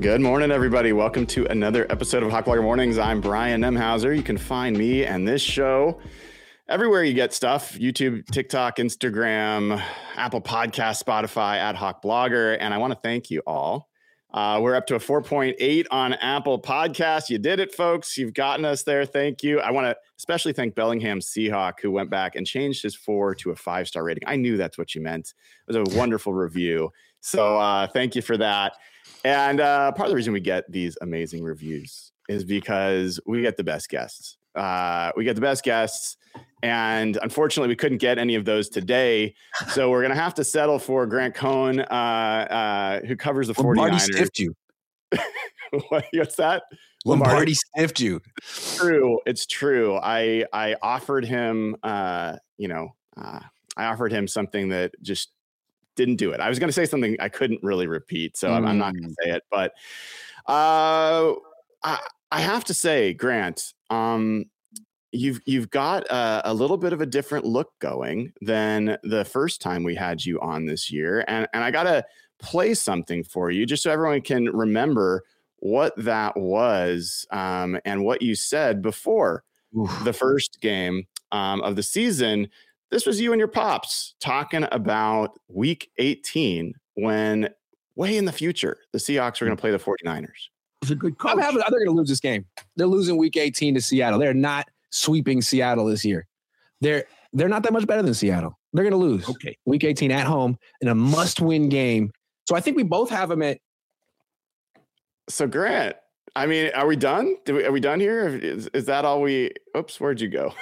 Good morning, everybody. Welcome to another episode of Hawk Blogger Mornings. I'm Brian Nemhauser. You can find me and this show everywhere you get stuff: YouTube, TikTok, Instagram, Apple Podcasts, Spotify, at Hawk Blogger. And I want to thank you all. We're up to a 4.8 on Apple Podcasts. You did it, folks. You've gotten us there. Thank you. I want to especially thank Bellingham Seahawk, who went back and changed his 4 to a 5-star rating. I knew that's what you meant. It was a wonderful review. So thank you for that. And part of the reason we get these amazing reviews is because we get the best guests. And unfortunately, we couldn't get any of those today. So we're going to have to settle for Grant Cohn, who covers the 49ers. Lombardi stiffed you. What's that? Lombardi stiffed you. It's true. I offered him, I offered him something that just didn't do it. I was going to say something I couldn't really repeat, so I'm not going to say it. But I have to say, Grant, you've got a little bit of a different look going than the first time we had you on this year, and I got to play something for you just so everyone can remember what that was and what you said before the first game of the season. This was you and your pops talking about week 18 when way in the future, the Seahawks were going to play the 49ers. It was a good coach. They're going to lose this game. They're losing week 18 to Seattle. They're not sweeping Seattle this year. They're not that much better than Seattle. They're going to lose week 18 at home in a must-win game. So I think we both have them at. So Grant, I mean, are we done? Are we done here? Is that all we? Oops, where'd you go?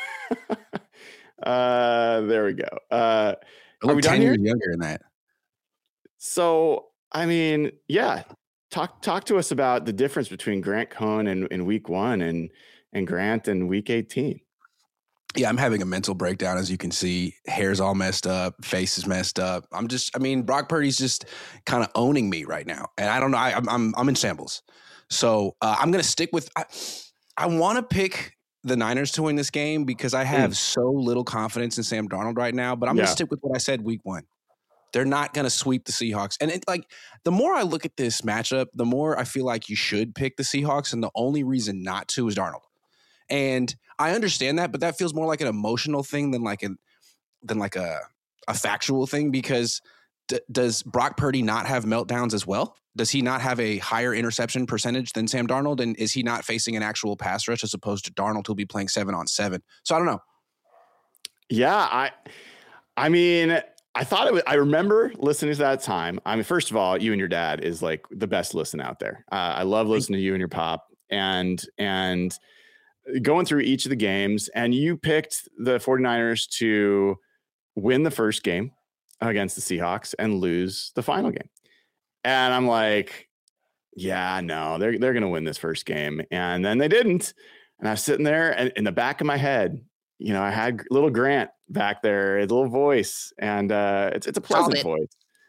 There we go. Are we 10 years younger than that? So, I mean, yeah. Talk to us about the difference between Grant Cohn in week 1 and Grant in week 18. Yeah, I'm having a mental breakdown, as you can see. Hair's all messed up, face is messed up. Brock Purdy's just kind of owning me right now, and I don't know. I'm in shambles. So I'm gonna stick with. I want to pick the Niners to win this game because I have so little confidence in Sam Darnold right now. But I'm gonna stick with what I said week 1. They're not going to sweep the Seahawks. And the more I look at this matchup, the more I feel like you should pick the Seahawks. And the only reason not to is Darnold. And I understand that, but that feels more like an emotional thing than like a factual thing, because does Brock Purdy not have meltdowns as well? Does he not have a higher interception percentage than Sam Darnold? And is he not facing an actual pass rush as opposed to Darnold, who'll be playing 7-on-7? So I don't know. Yeah, I mean, I thought it was, I remember listening to that time. I mean, first of all, you and your dad is like the best listen out there. I love listening to you and your pop and going through each of the games. And you picked the 49ers to win the first game against the Seahawks and lose the final game. And I'm like, yeah, no, they're going to win this first game. And then they didn't. And I was sitting there and in the back of my head, you know, I had little Grant back there, a little voice, and it's a pleasant voice.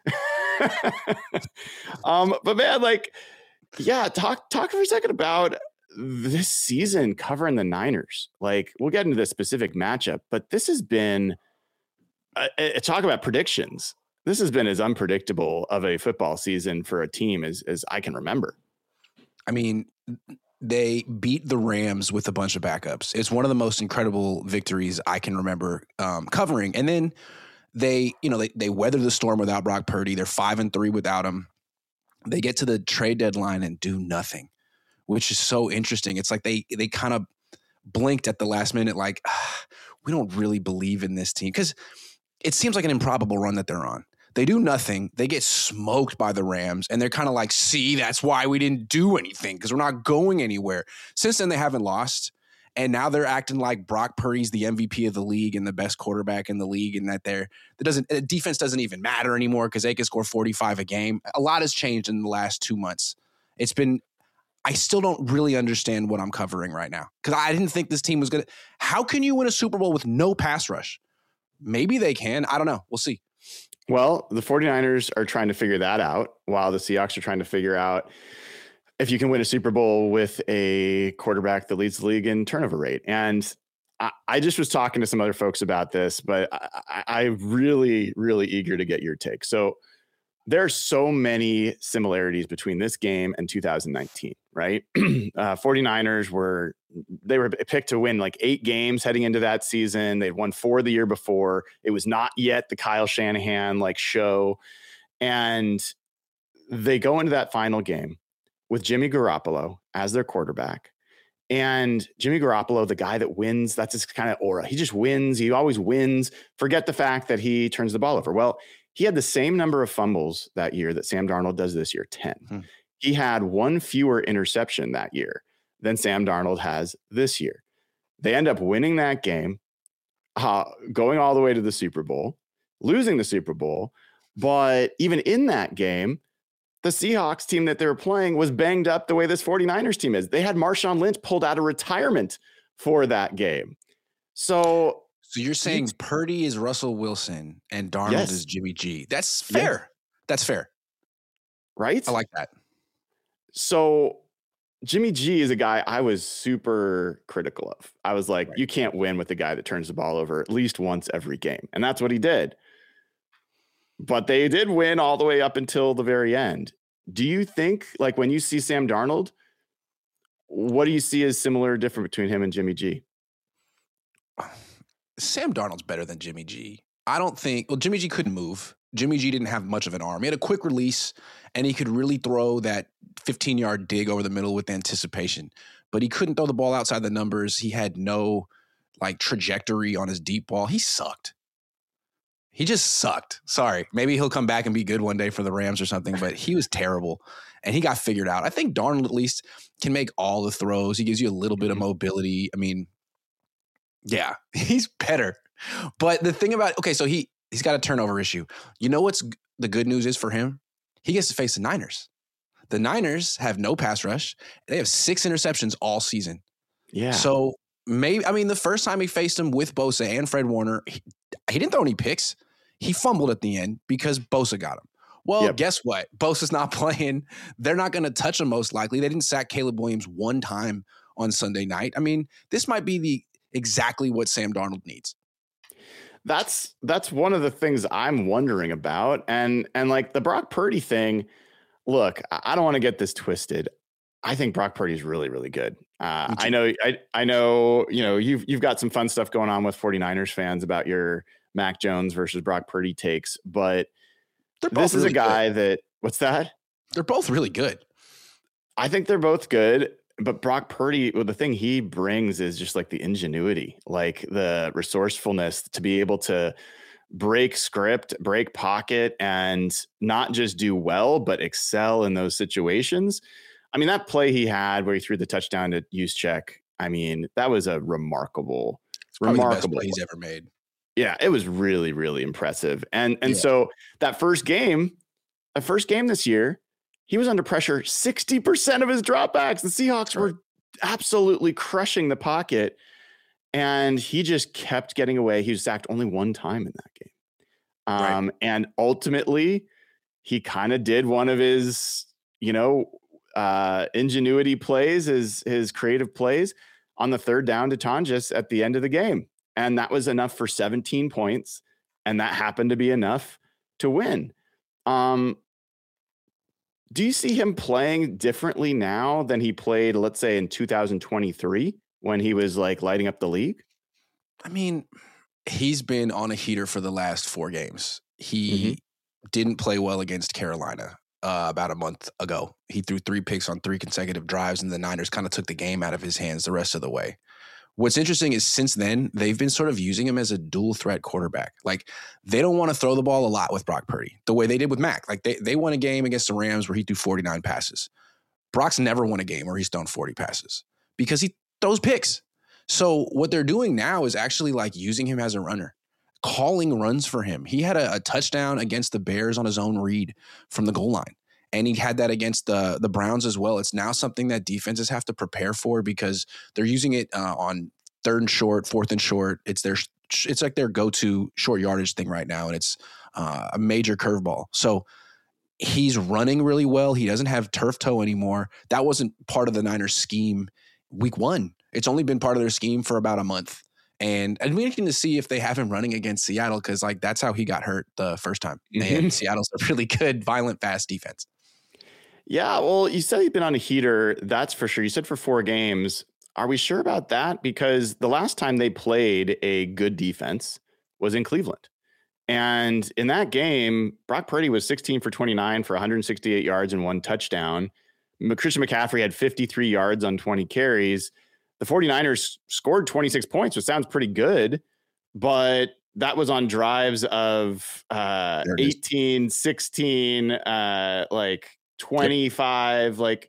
But man, talk for a second about this season covering the Niners. Like, we'll get into the specific matchup, but this has been talk about predictions. This has been as unpredictable of a football season for a team as I can remember. I mean, they beat the Rams with a bunch of backups. It's one of the most incredible victories I can remember covering. And then they weather the storm without Brock Purdy. They're 5-3 without him. They get to the trade deadline and do nothing, which is so interesting. It's like they kind of blinked at the last minute, like, we don't really believe in this team, because it seems like an improbable run that they're on. They do nothing. They get smoked by the Rams, and they're kind of like, see, that's why we didn't do anything, because we're not going anywhere. Since then, they haven't lost, and now they're acting like Brock Purdy's the MVP of the league and the best quarterback in the league, and that defense doesn't even matter anymore because they can score 45 a game. A lot has changed in the last 2 months. I still don't really understand what I'm covering right now, because I didn't think this team was going to. How can you win a Super Bowl with no pass rush? Maybe they can. I don't know. We'll see. Well, the 49ers are trying to figure that out, while the Seahawks are trying to figure out if you can win a Super Bowl with a quarterback that leads the league in turnover rate. And I just was talking to some other folks about this, but I really, really eager to get your take. So There are so many similarities between this game and 2019, right? 49ers were picked to win like 8 games heading into that season. They'd won 4 the year before. It was not yet the Kyle Shanahan like show. And they go into that final game with Jimmy Garoppolo as their quarterback. And Jimmy Garoppolo, the guy that wins, that's his kind of aura. He just wins. He always wins. Forget the fact that he turns the ball over. Well, he had the same number of fumbles that year that Sam Darnold does this year, 10. He had 1 fewer interception that year than Sam Darnold has this year. They end up winning that game, going all the way to the Super Bowl, losing the Super Bowl. But even in that game, the Seahawks team that they were playing was banged up the way this 49ers team is. They had Marshawn Lynch pulled out of retirement for that game. So you're saying Purdy is Russell Wilson and Darnold is Jimmy G. That's fair. Yes. That's fair. Right? I like that. So Jimmy G is a guy I was super critical of. I was like, you can't win with a guy that turns the ball over at least once every game. And that's what he did. But they did win all the way up until the very end. Do you think, like, when you see Sam Darnold, what do you see as similar or different between him and Jimmy G? Sam Darnold's better than Jimmy G. I don't think, well, Jimmy G couldn't move. Jimmy G didn't have much of an arm. He had a quick release, and he could really throw that 15-yard dig over the middle with anticipation. But he couldn't throw the ball outside the numbers. He had no, like, trajectory on his deep ball. He sucked. He just sucked. Sorry. Maybe he'll come back and be good one day for the Rams or something, but he was terrible, and he got figured out. I think Darnold at least can make all the throws. He gives you a little bit of mobility. I mean, yeah, he's better. But the thing about, okay, so he's got a turnover issue. You know what's the good news is for him? He gets to face the Niners. The Niners have no pass rush. They have 6 interceptions all season. Yeah. So maybe, I mean, the first time he faced him with Bosa and Fred Warner, he didn't throw any picks. He fumbled at the end because Bosa got him. Well, guess what? Bosa's not playing. They're not going to touch him most likely. They didn't sack Caleb Williams one time on Sunday night. I mean, this might be exactly what Sam Darnold needs. That's one of the things I'm wondering about. And like the Brock Purdy thing, look, I don't want to get this twisted. I think Brock Purdy is really, really good. I know, you've got some fun stuff going on with 49ers fans about your Mac Jones versus Brock Purdy takes, but this is a guy that, what's that? They're both really good. I think they're both good. But Brock Purdy, well, the thing he brings is just like the ingenuity, like the resourcefulness to be able to break script, break pocket, and not just do well, but excel in those situations. I mean, that play he had where he threw the touchdown to Juszczyk, I mean, that was a remarkable the best play he's ever made. Yeah, it was really, really impressive. And so that first game this year, he was under pressure 60% of his dropbacks. The Seahawks were absolutely crushing the pocket, and he just kept getting away. He was sacked only one time in that game. And ultimately, he kind of did one of his, ingenuity plays, his creative plays on the third down to Tonjes at the end of the game. And that was enough for 17 points, and that happened to be enough to win. Do you see him playing differently now than he played, let's say, in 2023 when he was like lighting up the league? I mean, he's been on a heater for the last 4 games. He didn't play well against Carolina about a month ago. He threw 3 picks on 3 consecutive drives, and the Niners kind of took the game out of his hands the rest of the way. What's interesting is since then, they've been sort of using him as a dual threat quarterback. Like, they don't want to throw the ball a lot with Brock Purdy, the way they did with Mac. Like, they won a game against the Rams where he threw 49 passes. Brock's never won a game where he's thrown 40 passes because he throws picks. So what they're doing now is actually like using him as a runner, calling runs for him. He had a touchdown against the Bears on his own read from the goal line. And he had that against the Browns as well. It's now something that defenses have to prepare for because they're using it on 3rd and short, 4th and short. It's like their go-to short yardage thing right now, and it's a major curveball. So he's running really well. He doesn't have turf toe anymore. That wasn't part of the Niners scheme week 1. It's only been part of their scheme for about a month. And it'd be interesting to see if they have him running against Seattle, because like that's how he got hurt the first time. And Seattle's a really good, violent, fast defense. Yeah, well, you said he'd been on a heater. That's for sure. You said for 4 games. Are we sure about that? Because the last time they played a good defense was in Cleveland. And in that game, Brock Purdy was 16 for 29 for 168 yards and 1 touchdown. Christian McCaffrey had 53 yards on 20 carries. The 49ers scored 26 points, which sounds pretty good, but that was on drives of 18, 16, like 25. Yep. Like,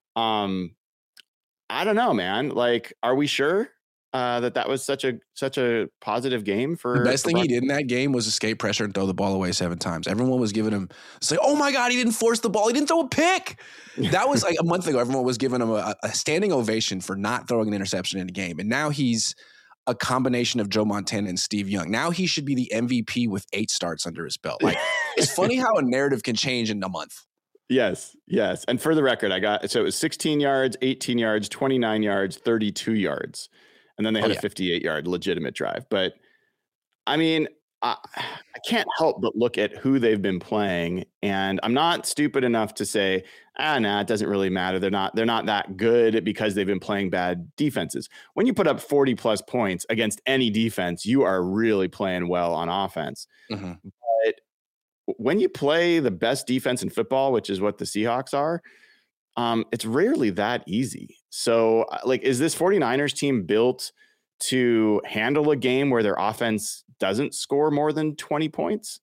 I don't know, man. Like, are we sure that was such a positive game for the best thing he did in that game was escape pressure and throw the ball away 7 times. Everyone was giving him, it's like, oh my God, he didn't force the ball. He didn't throw a pick. That was like a month ago. Everyone was giving him a standing ovation for not throwing an interception in a game. And now he's a combination of Joe Montana and Steve Young. Now he should be the MVP with 8 starts under his belt. Like, it's funny how a narrative can change in a month. Yes. And for the record, so it was 16 yards, 18 yards, 29 yards, 32 yards. And then they had a 58-yard legitimate drive. But I mean, I can't help but look at who they've been playing, and I'm not stupid enough to say, it doesn't really matter. They're not that good because they've been playing bad defenses. When you put up 40 plus points against any defense, you are really playing well on offense. Mm-hmm. But when you play the best defense in football, which is what the Seahawks are, it's rarely that easy. So, like, is this 49ers team built to handle a game where their offense doesn't score more than 20 points?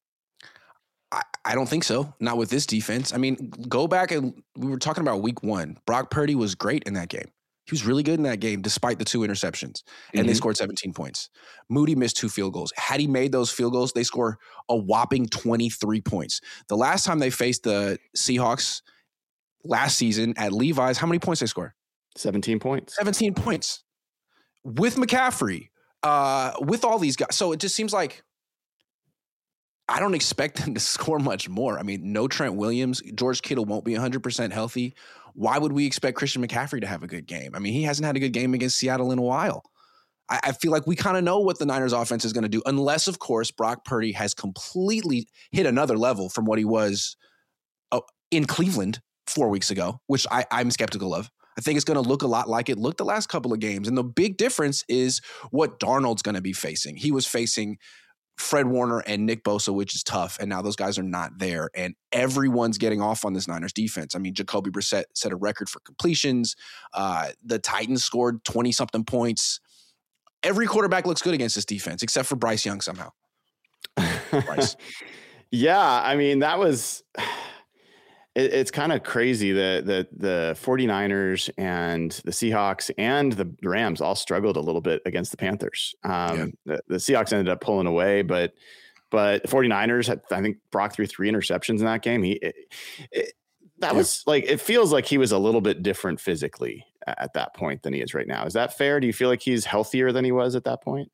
I don't think so. Not with this defense. I mean, go back and we were talking about week 1. Brock Purdy was great in that game. He was really good in that game, despite the 2 interceptions, and they scored 17 points. Moody missed 2 field goals. Had he made those field goals, they score a whopping 23 points. The last time they faced the Seahawks last season at Levi's, how many points they score? 17 points. 17 points. With McCaffrey, with all these guys. So it just seems like I don't expect them to score much more. I mean, no Trent Williams. George Kittle won't be 100% healthy. Why would we expect Christian McCaffrey to have a good game? I mean, he hasn't had a good game against Seattle in a while. I feel like we kind of know what the Niners offense is going to do, unless, of course, Brock Purdy has completely hit another level from what he was in Cleveland 4 weeks ago, which I'm skeptical of. I think it's going to look a lot like it looked the last couple of games. And the big difference is what Darnold's going to be facing. He was facing Fred Warner and Nick Bosa, which is tough. And now those guys are not there. And everyone's getting off on this Niners defense. I mean, Jacoby Brissett set a record for completions. The Titans scored 20-something points. Every quarterback looks good against this defense, except for Bryce Young somehow. Bryce. Yeah, I mean, that was... It's kind of crazy that the 49ers and the Seahawks and the Rams all struggled a little bit against the Panthers. The Seahawks ended up pulling away, but the 49ers had, I think, Brock threw 3 interceptions in that game. Was like, it feels like he was a little bit different physically at that point than he is right now. Is that fair? Do you feel like he's healthier than he was at that point?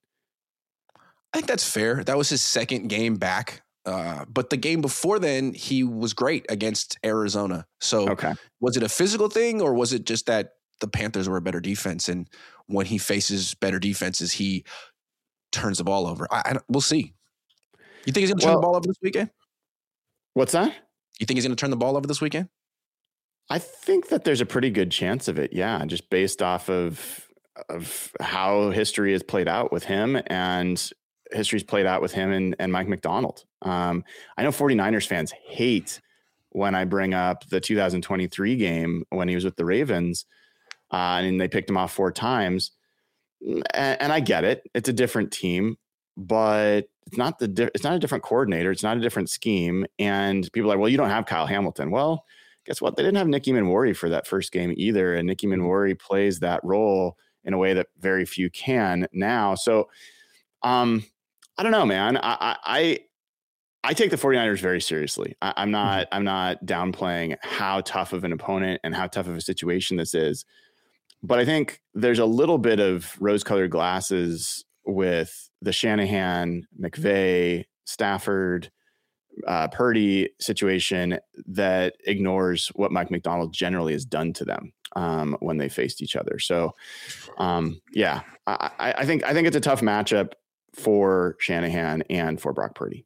I think that's fair. That was his second game back. But the game before then, he was great against Arizona. So Was it a physical thing, or was it just that the Panthers were a better defense, and when he faces better defenses, he turns the ball over? We'll see. You think he's going to turn the ball over this weekend? What's that? You think he's going to turn the ball over this weekend? I think that there's a pretty good chance of it. Yeah. Just based off of how history has played out with him, and history's played out with him and Mike Macdonald. I know 49ers fans hate when I bring up the 2023 game when he was with the Ravens, and they picked him off 4 times. And I get it. It's a different team, but it's not a different coordinator. It's not a different scheme. And people are like, well, you don't have Kyle Hamilton. Well, guess what? They didn't have Nicky Manwari for that first game either. And Nicky Manwari plays that role in a way that very few can now. So, I don't know, man. I take the 49ers very seriously. I'm not downplaying how tough of an opponent and how tough of a situation this is. But I think there's a little bit of rose-colored glasses with the Shanahan, McVay, Stafford, Purdy situation that ignores what Mike Macdonald generally has done to them. when they faced each other. So, yeah, I think it's a tough matchup for Shanahan and for Brock Purdy.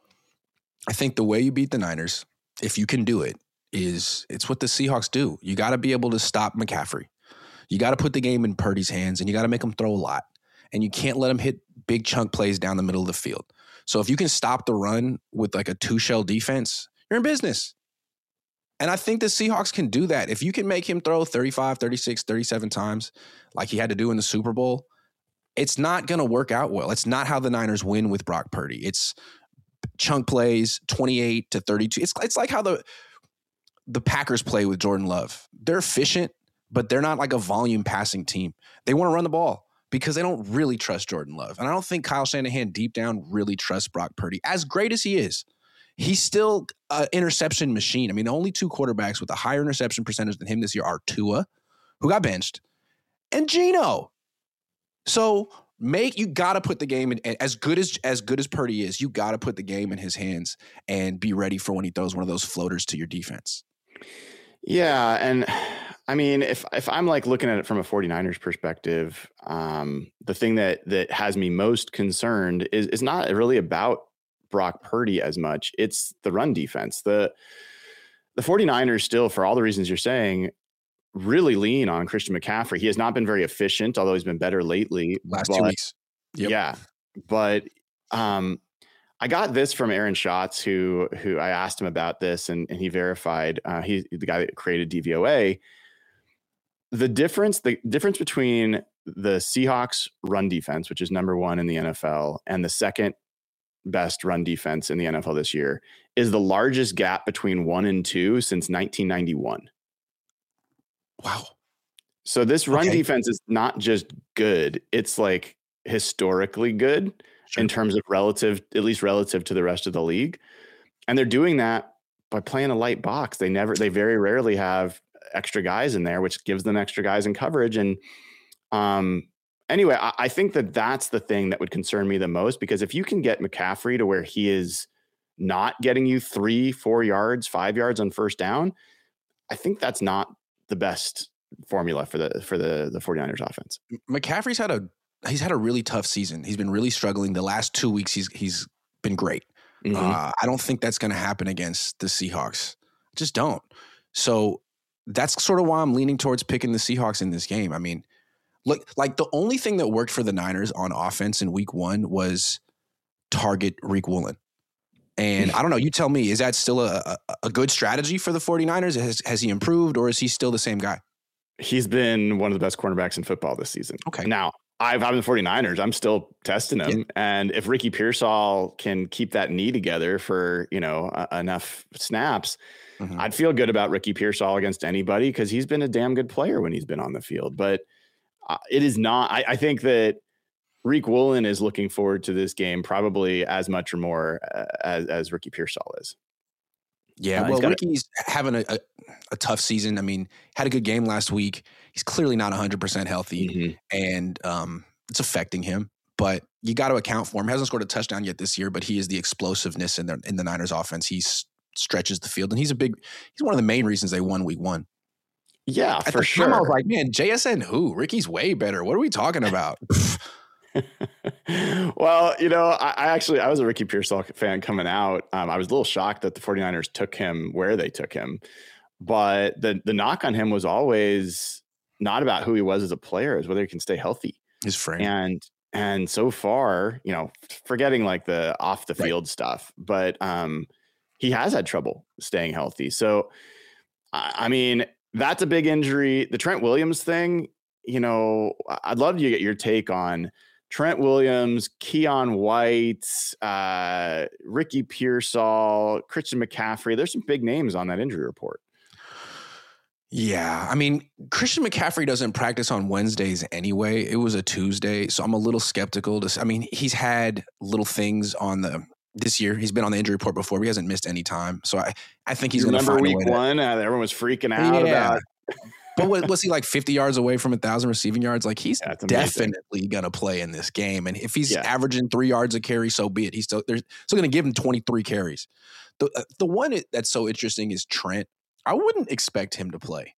I think the way you beat the Niners, if you can do it, it's what the Seahawks do. You got to be able to stop McCaffrey. You got to put the game in Purdy's hands, and you got to make him throw a lot. And you can't let him hit big chunk plays down the middle of the field. So if you can stop the run with like a two-shell defense, you're in business. And I think the Seahawks can do that. If you can make him throw 35, 36, 37 times like he had to do in the Super Bowl, it's not going to work out well. It's not how the Niners win with Brock Purdy. It's chunk plays, 28 to 32. It's like how the Packers play with Jordan Love. They're efficient, but they're not like a volume passing team. They want to run the ball because they don't really trust Jordan Love. And I don't think Kyle Shanahan deep down really trusts Brock Purdy. As great as he is, he's still an interception machine. I mean, the only two quarterbacks with a higher interception percentage than him this year are Tua, who got benched, and Geno. So you got to put the game in, as good as Purdy is, you got to put the game in his hands and be ready for when he throws one of those floaters to your defense. Yeah, and I mean, if I'm like looking at it from a 49ers perspective, the thing that has me most concerned is not really about Brock Purdy as much. It's the run defense. The 49ers still, for all the reasons you're saying, really lean on Christian McCaffrey. He has not been very efficient, although he's been better lately. Last 2 weeks. Yep. Yeah. But I got this from Aaron Schatz, who I asked him about this, and he verified. He's the guy that created DVOA. The difference between the Seahawks run defense, which is number one in the NFL, and the second best run defense in the NFL this year, is the largest gap between 1 and 2 since 1991. Wow. So this run defense is not just good. It's like historically good in terms of at least relative to the rest of the league. And they're doing that by playing a light box. They very rarely have extra guys in there, which gives them extra guys in coverage. And anyway, I think that's the thing that would concern me the most, because if you can get McCaffrey to where he is not getting you 3, 4 yards, 5 yards on first down, I think that's not the best formula for the 49ers offense. McCaffrey's had a really tough season. He's been really struggling. The last 2 weeks, he's been great. Mm-hmm. I don't think that's going to happen against the Seahawks. I just don't. So that's sort of why I'm leaning towards picking the Seahawks in this game. I mean, like the only thing that worked for the Niners on offense in week 1 was target Riq Woolen. And I don't know, you tell me, is that still a good strategy for the 49ers? Has he improved, or is he still the same guy? He's been one of the best cornerbacks in football this season. Okay. Now, I'm the 49ers. I'm still testing him. Yeah. And if Ricky Pearsall can keep that knee together for, enough snaps, I'd feel good about Ricky Pearsall against anybody, because he's been a damn good player when he's been on the field. But it is not. I think that Riq Woolen is looking forward to this game probably as much or more as Ricky Pearsall is. Yeah, well, Ricky's having a tough season. I mean, had a good game last week. He's clearly not 100% healthy, and it's affecting him. But you got to account for him. He hasn't scored a touchdown yet this year, but he is the explosiveness in the Niners offense. He stretches the field, and he's one of the main reasons they won week 1. Yeah, At for sure. I was like, man, JSN who? Ricky's way better. What are we talking about? Well, I was a Ricky Pearsall fan coming out. I was a little shocked that the 49ers took him where they took him, but the knock on him was always not about who he was as a player, is whether he can stay healthy. His frame. And so far, forgetting like the off the field stuff, but he has had trouble staying healthy. So, I mean, that's a big injury. The Trent Williams thing, I'd love to get your take on Trent Williams, Keon White, Ricky Pearsall, Christian McCaffrey. There's some big names on that injury report. Yeah. I mean, Christian McCaffrey doesn't practice on Wednesdays anyway. It was a Tuesday, so I'm a little skeptical. He's had little things this year. He's been on the injury report before, but he hasn't missed any time. So I think he's going to find a way. Remember week 1? Everyone was freaking out about. But was he like 50 yards away from 1,000 receiving yards? Like, he's definitely going to play in this game. And if he's averaging 3 yards a carry, so be it. They're still going to give him 23 carries. The one that's so interesting is Trent. I wouldn't expect him to play.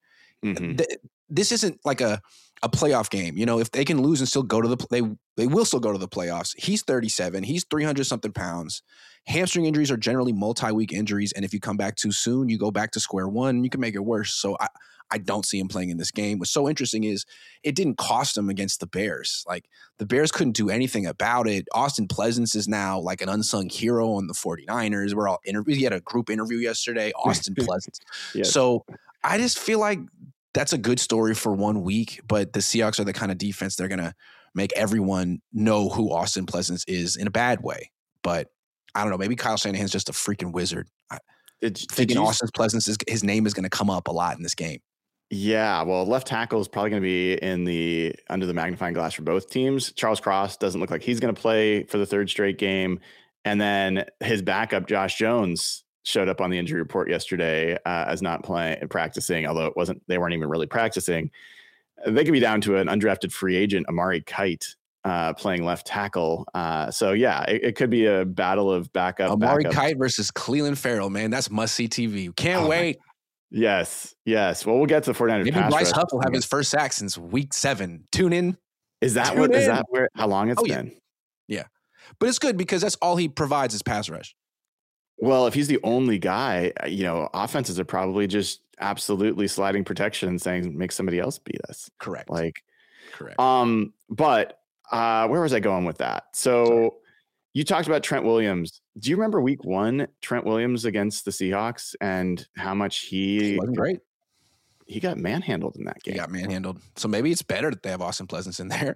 Mm-hmm. This isn't like a playoff game. You know, if they can lose and still go to they will still go to the playoffs. He's 37. He's 300 something pounds. Hamstring injuries are generally multi-week injuries, and if you come back too soon, you go back to square one. You can make it worse. So I don't see him playing in this game. What's so interesting is it didn't cost him against the Bears. Like, the Bears couldn't do anything about it. Austin Pleasance is now like an unsung hero on the 49ers. We're all interviewed. He had a group interview yesterday, Austin Pleasance. Yes. So I just feel like that's a good story for 1 week, but the Seahawks are the kind of defense they're going to make everyone know who Austin Pleasance is in a bad way. But I don't know. Maybe Kyle Shanahan's just a freaking wizard. Thinking Austin Pleasance, his name is going to come up a lot in this game. Yeah, well, left tackle is probably going to be under the magnifying glass for both teams. Charles Cross doesn't look like he's going to play for the third straight game. And then his backup, Josh Jones, showed up on the injury report yesterday as not practicing, although they weren't even really practicing. They could be down to an undrafted free agent, Amari Kite, playing left tackle. So yeah, it could be a battle of backup. Kite versus Clelin Ferrell, man. That's must-see TV. Can't wait. Yes. Well, we'll get to the 49ers. Maybe Bryce Huff will have his first sack since week 7. Tune in. Is that how long it's been? Yeah. But it's good because that's all he provides is pass rush. Well, if he's the only guy, offenses are probably just absolutely sliding protection and saying, make somebody else beat us. Correct. Correct. But where was I going with that? So you talked about Trent Williams. Do you remember week 1, Trent Williams against the Seahawks and how much he wasn't great? He got manhandled in that game. He got manhandled. So maybe it's better that they have Austin Pleasance in there.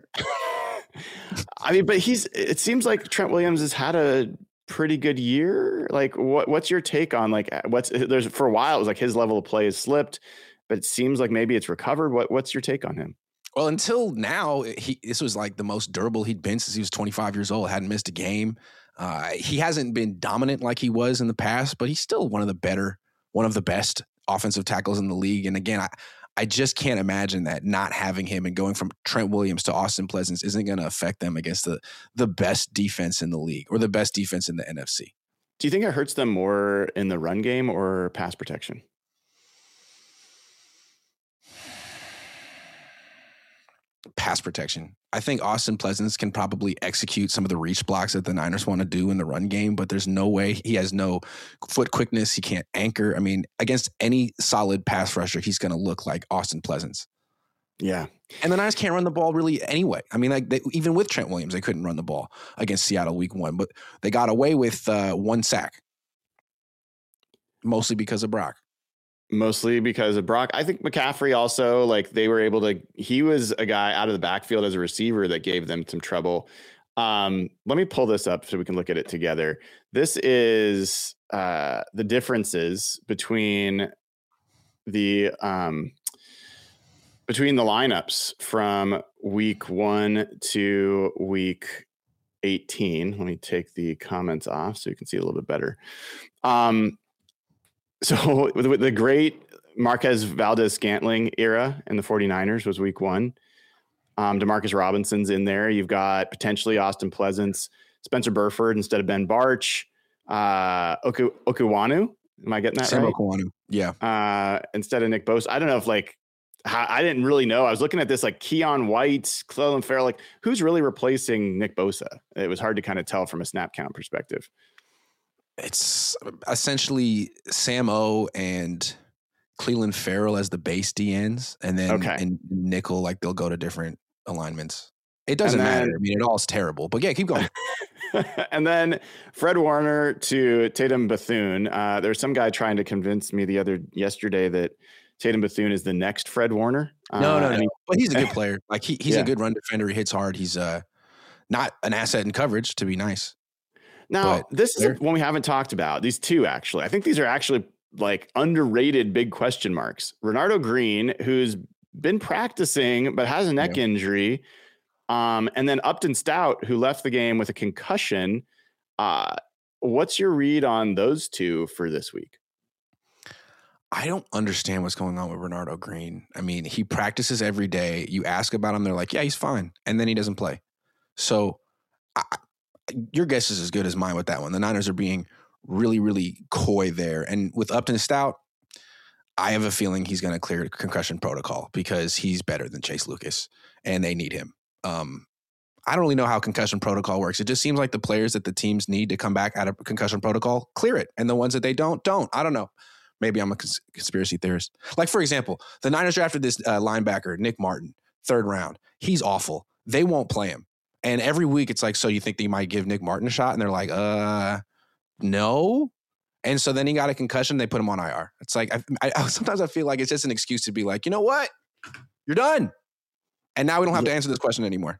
I mean, but it seems like Trent Williams has had a pretty good year. Like, what's your take on for a while it was like his level of play has slipped, but it seems like maybe it's recovered. What's your take on him? Well, until now, this was like the most durable he'd been since he was 25 years old. Hadn't missed a game. He hasn't been dominant like he was in the past, but he's still one of the best offensive tackles in the league. And again, I just can't imagine that not having him and going from Trent Williams to Austin Pleasance isn't going to affect them against the best defense in the league or the best defense in the NFC. Do you think it hurts them more in the run game or pass protection? Pass protection. I think Austin Pleasance can probably execute some of the reach blocks that the Niners want to do in the run game, but there's no way. He has no foot quickness. He can't anchor. I mean, against any solid pass rusher, he's going to look like Austin Pleasance. Yeah. And the Niners can't run the ball really anyway. I mean, even with Trent Williams, they couldn't run the ball against Seattle week 1, but they got away with 1 sack, mostly because of Brock. I think McCaffrey also, he was a guy out of the backfield as a receiver that gave them some trouble. Let me pull this up so we can look at it together. This is the differences between the lineups from week 1 to week 18. Let me take the comments off so you can see it a little bit better. So with the great Marquez Valdez-Scantling era in the 49ers was week 1. DeMarcus Robinson's in there. You've got potentially Austin Pleasance, Spencer Burford instead of Ben Barch, Okuwanu. Am I getting that Sam right? Okuwanu. Yeah. Instead of Nick Bosa. I don't know if I didn't really know. I was looking at this Keon White, Clelin Ferrell, who's really replacing Nick Bosa? It was hard to kind of tell from a snap count perspective. It's essentially Sam O and Clelin Ferrell as the base DNs, and then in nickel, they'll go to different alignments. It doesn't matter. I mean, it all is terrible, but yeah, keep going. And then Fred Warner to Tatum Bethune. There's some guy trying to convince me yesterday that Tatum Bethune is the next Fred Warner. No. But he's a good player. He's a good run defender. He hits hard. He's not an asset in coverage, to be nice. Now, this is one we haven't talked about. These two, actually. I think these are actually underrated big question marks. Renardo Green, who's been practicing but has a neck injury. And then Upton Stout, who left the game with a concussion. What's your read on those two for this week? I don't understand what's going on with Renardo Green. I mean, he practices every day. You ask about him, they're like, yeah, he's fine. And then he doesn't play. So your guess is as good as mine with that one. The Niners are being really, really coy there. And with Upton Stout, I have a feeling he's going to clear concussion protocol because he's better than Chase Lucas, and they need him. I don't really know how concussion protocol works. It just seems like the players that the teams need to come back out of concussion protocol clear it, and the ones that they don't. I don't know. Maybe I'm a conspiracy theorist. Like, for example, the Niners drafted this linebacker, Nick Martin, 3rd round. He's awful. They won't play him. And every week it's like, so you think they might give Nick Martin a shot? And they're like, no. And so then he got a concussion. They put him on IR. It's like, sometimes I feel like it's just an excuse to be like, you know what? You're done. And now we don't have to answer this question anymore.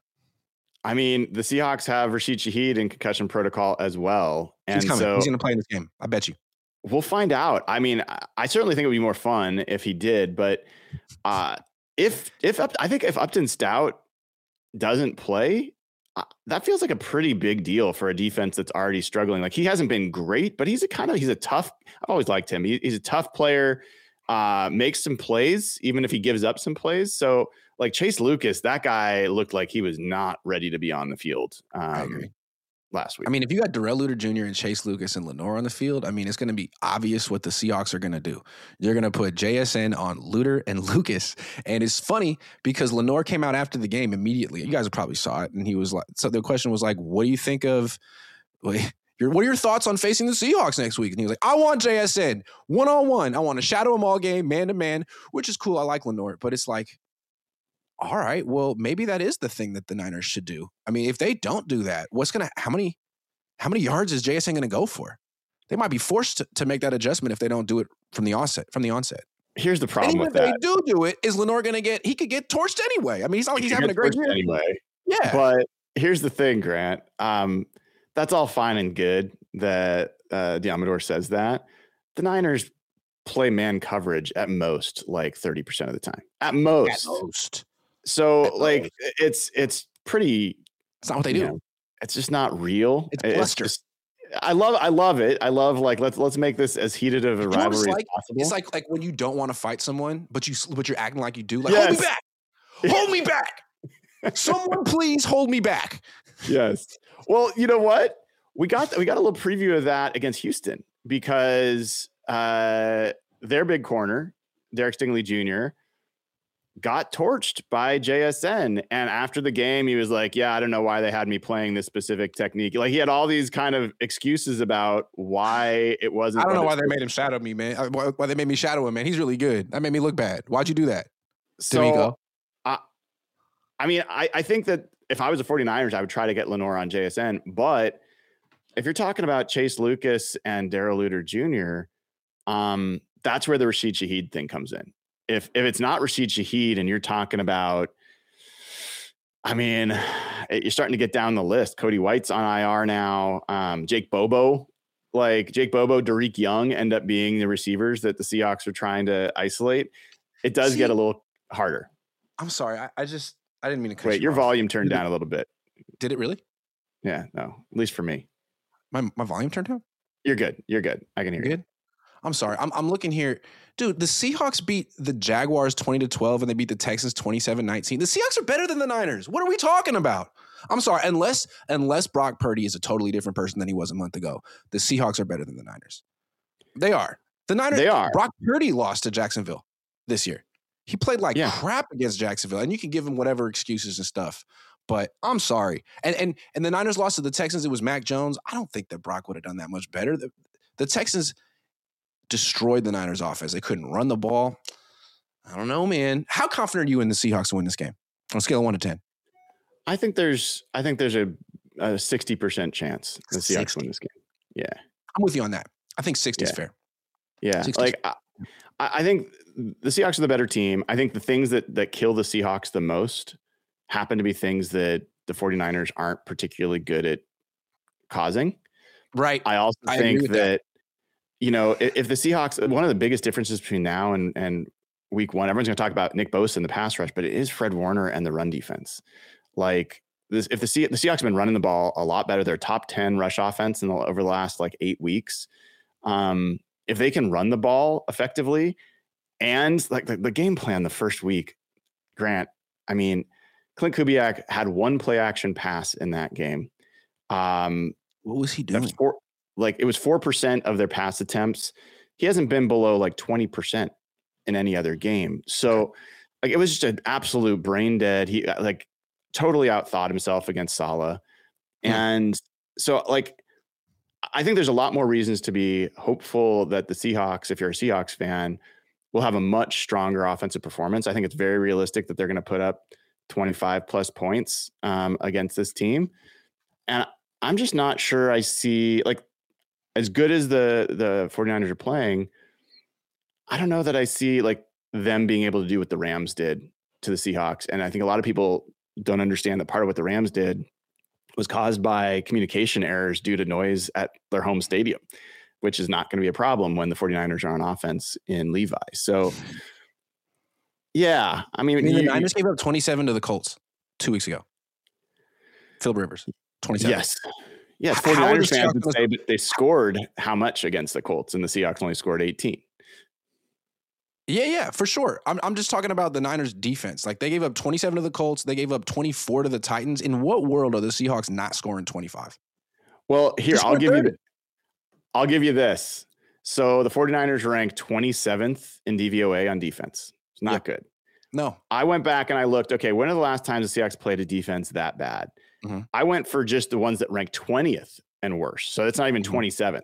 I mean, the Seahawks have Rashid Shaheed in concussion protocol as well. And he's coming. So he's going to play in this game. I bet you. We'll find out. I mean, I certainly think it would be more fun if he did, but I think if Upton Stout doesn't play, that feels like a pretty big deal for a defense that's already struggling. Like, he hasn't been great, but he's a tough. I've always liked him. He's a tough player. Makes some plays, even if he gives up some plays. So, like, Chase Lucas, that guy looked like he was not ready to be on the field. I agree. Last week. I mean, if you got Darrell Luter Jr. and Chase Lucas and Lenoir on the field, I mean, it's going to be obvious what the Seahawks are going to do. You're going to put JSN on Luter and Lucas. And it's funny because Lenoir came out after the game immediately. You guys probably saw it. And he was like, so the question was like, what do you think of, what are your thoughts on facing the Seahawks next week? And he was like, I want JSN one-on-one. I want to shadow him all game, man-to-man, which is cool. I like Lenoir, but it's like, all right, well, maybe that is the thing that the Niners should do. I mean, if they don't do that, how many yards is JSN going to go for? They might be forced to make that adjustment if they don't do it from the onset. Here's the problem with that. If they do it, is Lenoir going to he could get torched anyway. I mean, he's not like he's having a great year. Anyway. Yeah. But here's the thing, Grant. That's all fine and good that Diamador says that. The Niners play man coverage at most like 30% of the time. At most. So like it's pretty. It's not what they do. Know, it's just not real. It's bluster. I love it. I love like let's make this as heated of a rivalry as possible. It's like when you don't want to fight someone, but you're acting like you do. Like, yes. Hold me back. Someone please hold me back. Yes. Well, you know what? We got a little preview of that against Houston because their big corner, Derek Stingley Jr., got torched by JSN. And after the game, he was like, yeah, I don't know why they had me playing this specific technique. Like, he had all these kind of excuses about why it wasn't. I don't know why they made him shadow me, man. Why they made me shadow him, man. He's really good. That made me look bad. Why'd you do that? So, I mean, I think that if I was a 49ers, I would try to get Lenoir on JSN. But if you're talking about Chase Lucas and Darrell Luter Jr., that's where the Rashid Shaheed thing comes in. If it's not Rashid Shaheed and you're talking about, I mean, you're starting to get down the list. Cody White's on IR now. Jake Bobo, Derek Young end up being the receivers that the Seahawks are trying to isolate. It does get a little harder. I'm sorry. I didn't mean to cut Wait, your volume turned down a little bit. Did it really? Yeah, no, at least for me. My volume turned down? You're good. I can hear you. Good. I'm sorry. I'm looking here. Dude, the Seahawks beat the Jaguars 20-12 and they beat the Texans 27-19. The Seahawks are better than the Niners. What are we talking about? I'm sorry. Unless Brock Purdy is a totally different person than he was a month ago, the Seahawks are better than the Niners. They are. The Niners. They are. Brock Purdy lost to Jacksonville this year. He played like crap against Jacksonville, and you can give him whatever excuses and stuff. But I'm sorry. And the Niners lost to the Texans. It was Mac Jones. I don't think that Brock would have done that much better. The Texans destroyed the Niners offense. They couldn't run the ball. I don't know, man. How confident are you in the Seahawks to win this game on a scale of 1 to 10? I think there's a 60% chance the Seahawks win this game. Yeah. I'm with you on that. I think 60 is fair. Yeah. Like, I think the Seahawks are the better team. I think the things that kill the Seahawks the most happen to be things that the 49ers aren't particularly good at causing. Right. I also think that, you know, if the Seahawks, one of the biggest differences between now and week one, everyone's going to talk about Nick Bosa and the pass rush, but it is Fred Warner and the run defense. Like this, if the Seahawks have been running the ball a lot better, they're top 10 rush offense over the last like 8 weeks. If they can run the ball effectively and like the game plan the first week, Grant, I mean, Clint Kubiak had one play action pass in that game. What was he doing? It was 4% of their pass attempts. He hasn't been below like 20%. in any other game. So like it was just an absolute brain dead. He like totally outthought himself against Salah. And so like I think there's a lot more reasons to be hopeful that the Seahawks, if you're a Seahawks fan, will have a much stronger offensive performance. I think it's very realistic that they're going to put up 25 plus points against this team. And I'm just not sure I see, like, as good as the 49ers are playing, I don't know that I see like them being able to do what the Rams did to the Seahawks. And I think a lot of people don't understand that part of what the Rams did was caused by communication errors due to noise at their home stadium, which is not going to be a problem when the 49ers are on offense in Levi. So, yeah, I mean the Niners gave up 27 to the Colts 2 weeks ago. Philip Rivers, 27. Yes, 49ers fans would say that they scored how much against the Colts, and the Seahawks only scored 18. Yeah, for sure. I'm just talking about the Niners defense. Like they gave up 27 to the Colts. They gave up 24 to the Titans. In what world are the Seahawks not scoring 25? Well, here, I'll give you this. So the 49ers ranked 27th in DVOA on defense. It's not good. No. I went back and I looked, okay, when are the last times the Seahawks played a defense that bad? I went for just the ones that ranked 20th and worse. So it's not even 27th.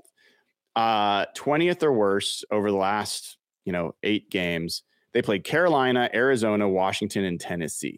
20th or worse over the last 8 games. They played Carolina, Arizona, Washington, and Tennessee.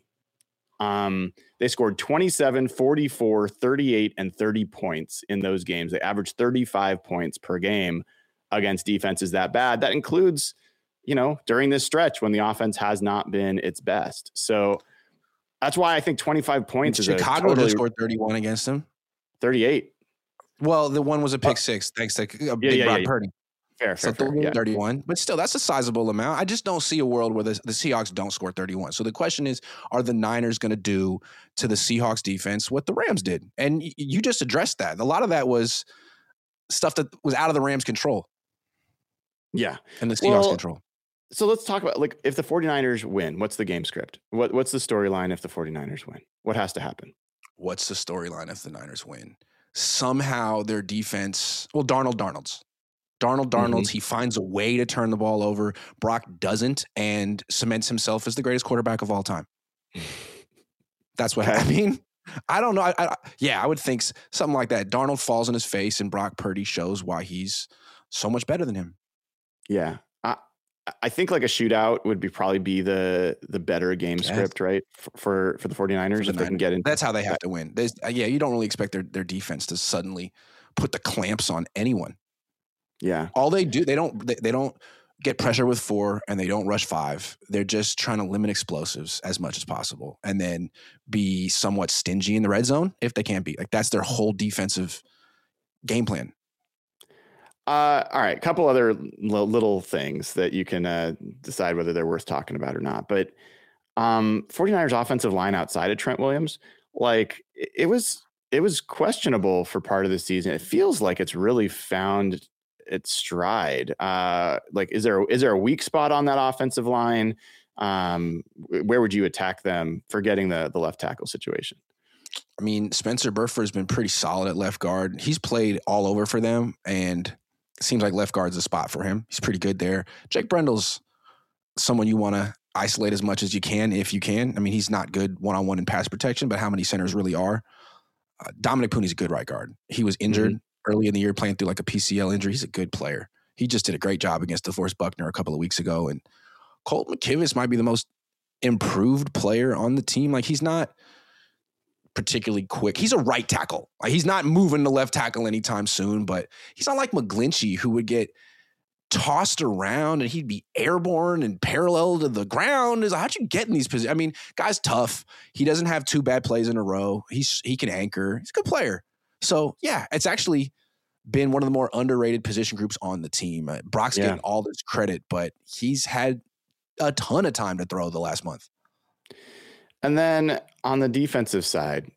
They scored 27, 44, 38, and 30 points in those games. They averaged 35 points per game against defenses that bad. That includes, during this stretch when the offense has not been its best. So that's why I think 25 points is Chicago just scored 31 against them. 38. Well, the one was a pick six, thanks to big Brock Purdy. Fair. 31, but still, that's a sizable amount. I just don't see a world where the Seahawks don't score 31. So the question is, are the Niners going to do to the Seahawks defense what the Rams did? And you just addressed that. A lot of that was stuff that was out of the Rams' control. Yeah. And the Seahawks' control. So let's talk about, like, if the 49ers win, what's the game script? What's the storyline if the 49ers win? What has to happen? What's the storyline if the Niners win? Somehow their defense, Darnold's. He finds a way to turn the ball over. Brock doesn't, and cements himself as the greatest quarterback of all time. That's what I mean. I don't know. I would think something like that. Darnold falls on his face, and Brock Purdy shows why he's so much better than him. Yeah. I think like a shootout would probably be the better game script, right? For the 49ers, if they can get in. That's how they have to win. You don't really expect their defense to suddenly put the clamps on anyone. Yeah. All they do, they don't get pressure with 4 and they don't rush 5. They're just trying to limit explosives as much as possible and then be somewhat stingy in the red zone if they can't be. Like that's their whole defensive game plan. All right. A couple other little things that you can decide whether they're worth talking about or not. But 49ers offensive line outside of Trent Williams, like it was questionable for part of the season. It feels like it's really found its stride. Like, is there a weak spot on that offensive line? Where would you attack them for getting the left tackle situation? I mean, Spencer Burford has been pretty solid at left guard. He's played all over for them, and it seems like left guard's a spot for him. He's pretty good there. Jake Brendel's someone you want to isolate as much as you can, if you can. I mean, he's not good one-on-one in pass protection, but how many centers really are? Dominic Pooney's a good right guard. He was injured early in the year, playing through like a PCL injury. He's a good player. He just did a great job against DeForest Buckner a couple of weeks ago. And Colt McKivitz might be the most improved player on the team. Like, he's not particularly quick. He's a right tackle. Like, he's not moving to left tackle anytime soon, but he's not like McGlinchey, who would get tossed around and he'd be airborne and parallel to the ground. Is how'd you get in these positions? I mean, guy's tough. He doesn't have 2 bad plays in a row. He can anchor. He's a good player. So yeah, it's actually been one of the more underrated position groups on the team. Brock's getting all this credit, but he's had a ton of time to throw the last month. And then on the defensive side,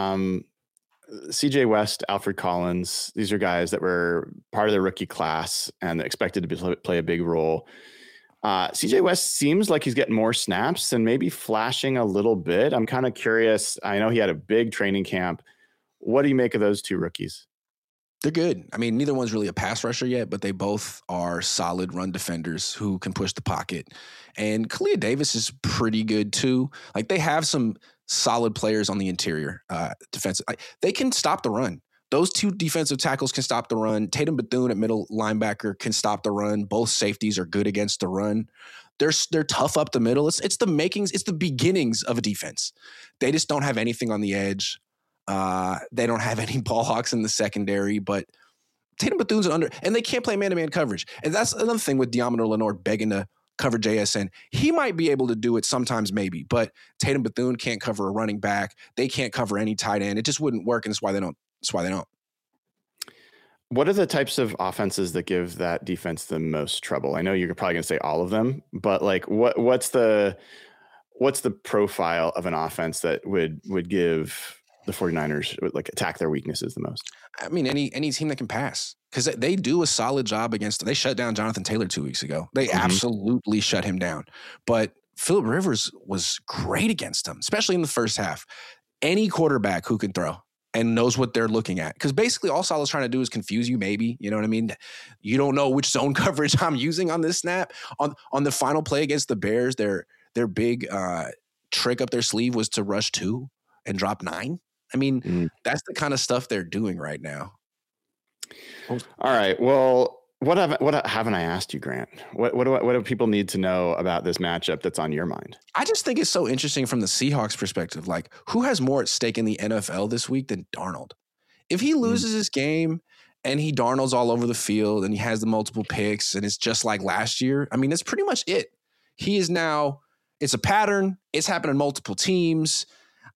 CJ West, Alfred Collins, these are guys that were part of the rookie class and expected to play a big role. CJ West seems like he's getting more snaps and maybe flashing a little bit. I'm kind of curious. I know he had a big training camp. What do you make of those 2 rookies? They're good. I mean, neither one's really a pass rusher yet, but they both are solid run defenders who can push the pocket. And Kalia Davis is pretty good too. Like they have some solid players on the interior defensive. They can stop the run. Those two defensive tackles can stop the run. Tatum Bethune at middle linebacker can stop the run. Both safeties are good against the run. They're tough up the middle. It's the makings. It's the beginnings of a defense. They just don't have anything on the edge. They don't have any ball hawks in the secondary, but Tatum Bethune's under, and they can't play man-to-man coverage. And that's another thing with Diamondor Lenoir begging to cover JSN. He might be able to do it sometimes, maybe, but Tatum Bethune can't cover a running back. They can't cover any tight end. It just wouldn't work, and that's why they don't. What are the types of offenses that give that defense the most trouble? I know you're probably going to say all of them, but like what's the profile of an offense that would give the 49ers like attack their weaknesses the most? I mean, any team that can pass, because they do a solid job against. They shut down Jonathan Taylor 2 weeks ago. They absolutely shut him down. But Phillip Rivers was great against them, especially in the first half. Any quarterback who can throw and knows what they're looking at, because basically all Saleh's trying to do is confuse you. Maybe, you know what I mean. You don't know which zone coverage I'm using on this snap. On the final play against the Bears, their big trick up their sleeve was to rush 2 and drop 9. I mean, that's the kind of stuff they're doing right now. All right. Well, what haven't I asked you, Grant? What do people need to know about this matchup that's on your mind? I just think it's so interesting from the Seahawks perspective. Like, who has more at stake in the NFL this week than Darnold? If he loses his game and he Darnold's all over the field and he has the multiple picks and it's just like last year, I mean, that's pretty much it. He is now, it's a pattern. It's happened in multiple teams.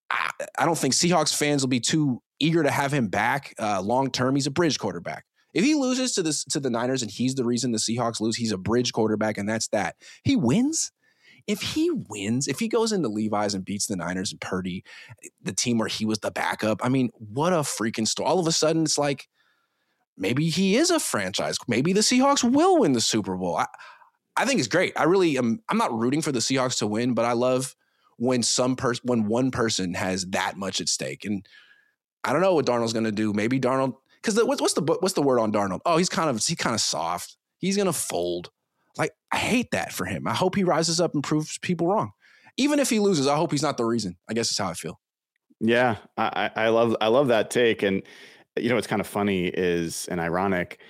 I don't think Seahawks fans will be too eager to have him back long term. He's a bridge quarterback. If he loses to the Niners and he's the reason the Seahawks lose, he's a bridge quarterback, and that's that. He wins. If he goes into Levi's and beats the Niners and Purdy, the team where he was the backup, I mean, what a freaking story. All of a sudden, it's like maybe he is a franchise. Maybe the Seahawks will win the Super Bowl. I think it's great. I really am. I'm not rooting for the Seahawks to win, but I love when one person has that much at stake. And I don't know what Darnold's going to do. Maybe Darnold, because what's the word on Darnold? Oh, he's kind of soft. He's going to fold. Like, I hate that for him. I hope he rises up and proves people wrong. Even if he loses, I hope he's not the reason. I guess that's how I feel. Yeah, I love that take. And you know what's kind of funny is, and ironic,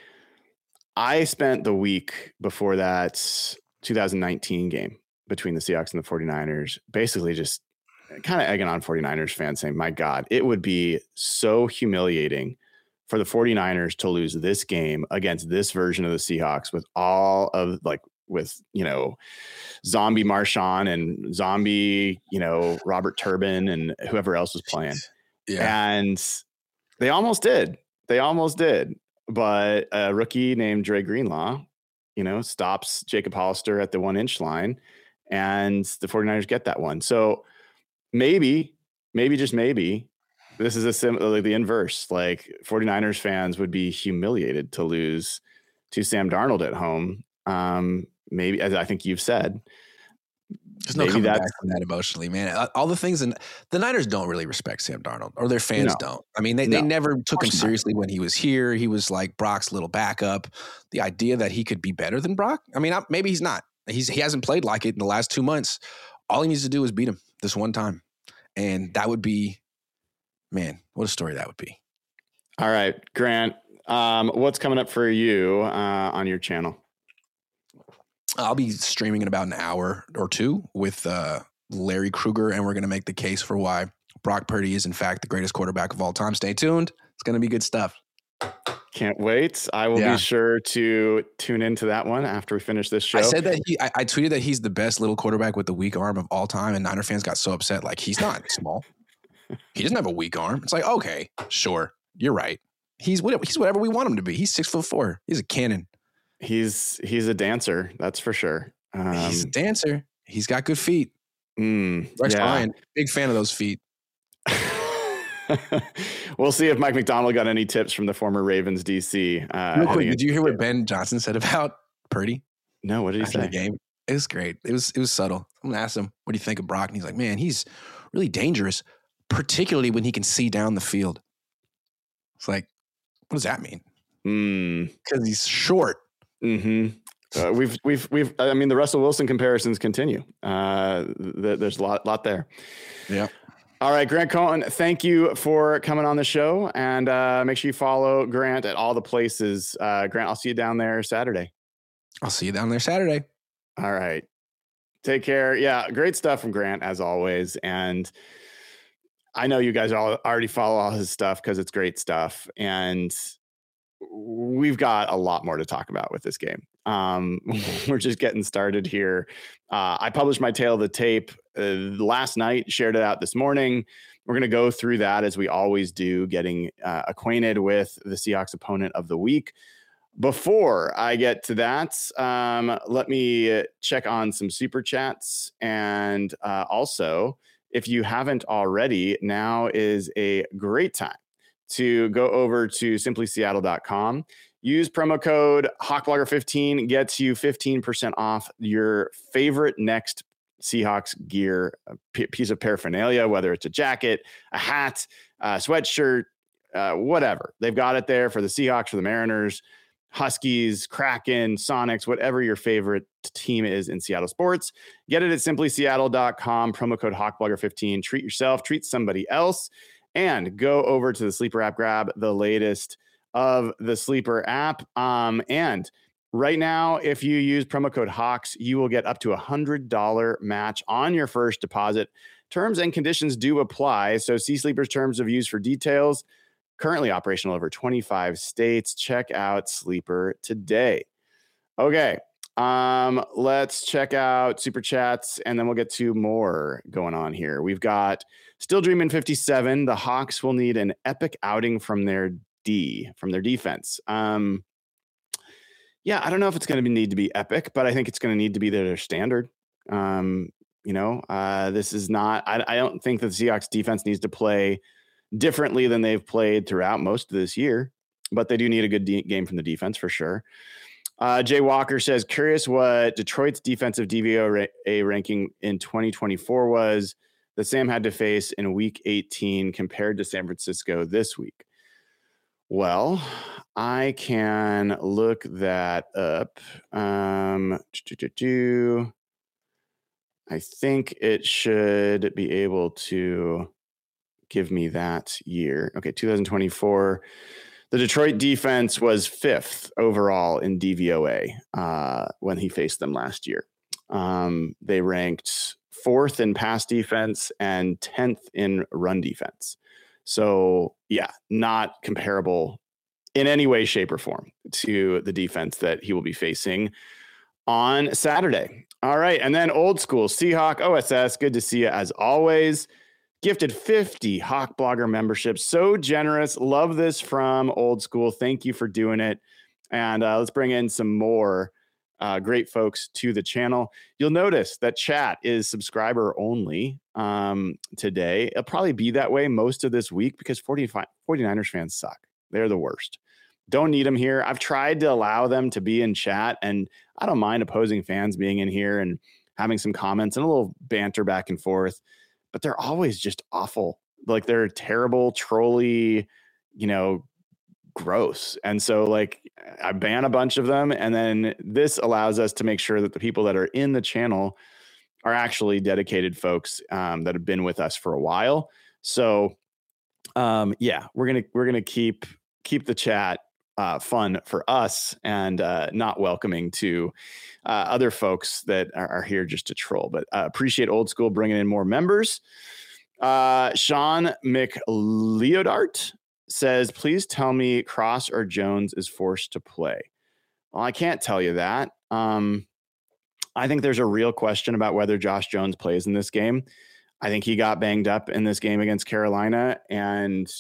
I spent the week before that 2019 game between the Seahawks and the 49ers, basically just kind of egging on 49ers fans saying, my God, it would be so humiliating for the 49ers to lose this game against this version of the Seahawks with all of zombie Marshawn and zombie, Robert Turbin and whoever else was playing. Yeah. And they almost did. But a rookie named Dre Greenlaw, stops Jacob Hollister at the 1-inch line, and the 49ers get that one. So maybe just maybe this is the inverse. Like 49ers fans would be humiliated to lose to Sam Darnold at home. Maybe, as I think you've said, there's no coming back from that emotionally, man. All the things, and the Niners don't really respect Sam Darnold, or their fans don't. I mean, they never took him seriously when he was here. He was like Brock's little backup. The idea that he could be better than Brock, I mean, maybe he's not. He hasn't played like it in the last 2 months. All he needs to do is beat him this one time. And that would be, man, what a story that would be. All right, Grant, what's coming up for you on your channel? I'll be streaming in about an hour or two with Larry Krueger, and we're going to make the case for why Brock Purdy is, in fact, the greatest quarterback of all time. Stay tuned. It's going to be good stuff. Can't wait. I will be sure to tune into that one after we finish this show. I said that I tweeted that he's the best little quarterback with the weak arm of all time, and Niner fans got so upset. Like, he's not small. He doesn't have a weak arm. It's like, okay, sure, you're right. He's whatever we want him to be. He's 6'4". He's a cannon. He's a dancer. That's for sure. He's a dancer. He's got good feet. Rex Ryan, big fan of those feet. We'll see if Mike McDonald got any tips from the former Ravens DC. Real quick, did you hear what Ben Johnson said about Purdy? No, what did he say? The game. It was great. It was subtle. I'm gonna ask him, what do you think of Brock? And he's like, man, he's really dangerous, particularly when he can see down the field. It's like, What does that mean? Because he's short. Mm-hmm. We've. I mean, the Russell Wilson comparisons continue. There's a lot there. Yeah. All right, Grant Cohen, thank you for coming on the show, and make sure you follow Grant at all the places. Grant, I'll see you down there Saturday. I'll see you down there Saturday. All right. Take care. Yeah, great stuff from Grant, as always. And I know you guys all already follow all his stuff because it's great stuff. And we've got a lot more to talk about with this game. We're just getting started here. I published my Tale of the Tape last night, shared it out this morning. We're going to go through that as we always do, getting acquainted with the Seahawks opponent of the week. Before I get to that, let me check on some super chats. And also, if you haven't already, now is a great time to go over to simplyseattle.com. Use promo code HawkBlogger15, gets you 15% off your favorite next Seahawks gear, piece of paraphernalia, whether it's a jacket, a hat, a sweatshirt, whatever. They've got it there for the Seahawks, for the Mariners, Huskies, Kraken, Sonics, whatever your favorite team is in Seattle sports. Get it at simplyseattle.com, promo code HawkBlogger15. Treat yourself, treat somebody else, and go over to the Sleeper app, grab the latest of the Sleeper app. And right now, if you use promo code Hawks, you will get up to $100 match on your first deposit. Terms and conditions do apply. So see Sleeper's terms of use for details. Currently operational over 25 states. Check out Sleeper today. Okay. Let's check out super chats and then we'll get to more going on here. We've got Still Dreaming 57. The Hawks will need an epic outing from their defense. Yeah, I don't know if it's going to need to be epic, but I think it's going to need to be their standard. This is not, I don't think that the Seahawks defense needs to play differently than they've played throughout most of this year, but they do need a good game from the defense for sure. Jay Walker says, curious what Detroit's defensive DVOA ranking in 2024 was that Sam had to face in week 18 compared to San Francisco this week. Well, I can look that up. I think it should be able to give me that year. Okay, 2024. The Detroit defense was 5th overall in DVOA when he faced them last year. They ranked 4th in pass defense and 10th in run defense. So, yeah, not comparable in any way, shape, or form to the defense that he will be facing on Saturday. All right, and then Old School Seahawk OSS. Good to see you as always. Gifted 50 Hawk Blogger memberships. So generous. Love this from Old School. Thank you for doing it. And let's bring in some more great folks to the channel. You'll notice that chat is subscriber only today. It'll probably be that way most of this week because 49ers fans suck. They're the worst. Don't need them here. I've tried to allow them to be in chat, and I don't mind opposing fans being in here and having some comments and a little banter back and forth. But they're always just awful. Like they're terrible, trolly, gross. And so like I ban a bunch of them. And then this allows us to make sure that the people that are in the channel are actually dedicated folks that have been with us for a while. So yeah, we're going to keep the chat fun for us and not welcoming to other folks that are here just to troll. But appreciate Old School bringing in more members. Sean McLeodart says, please tell me Cross or Jones is forced to play. Well, I can't tell you that. I think there's a real question about whether Josh Jones plays in this game. I think he got banged up in this game against Carolina. And,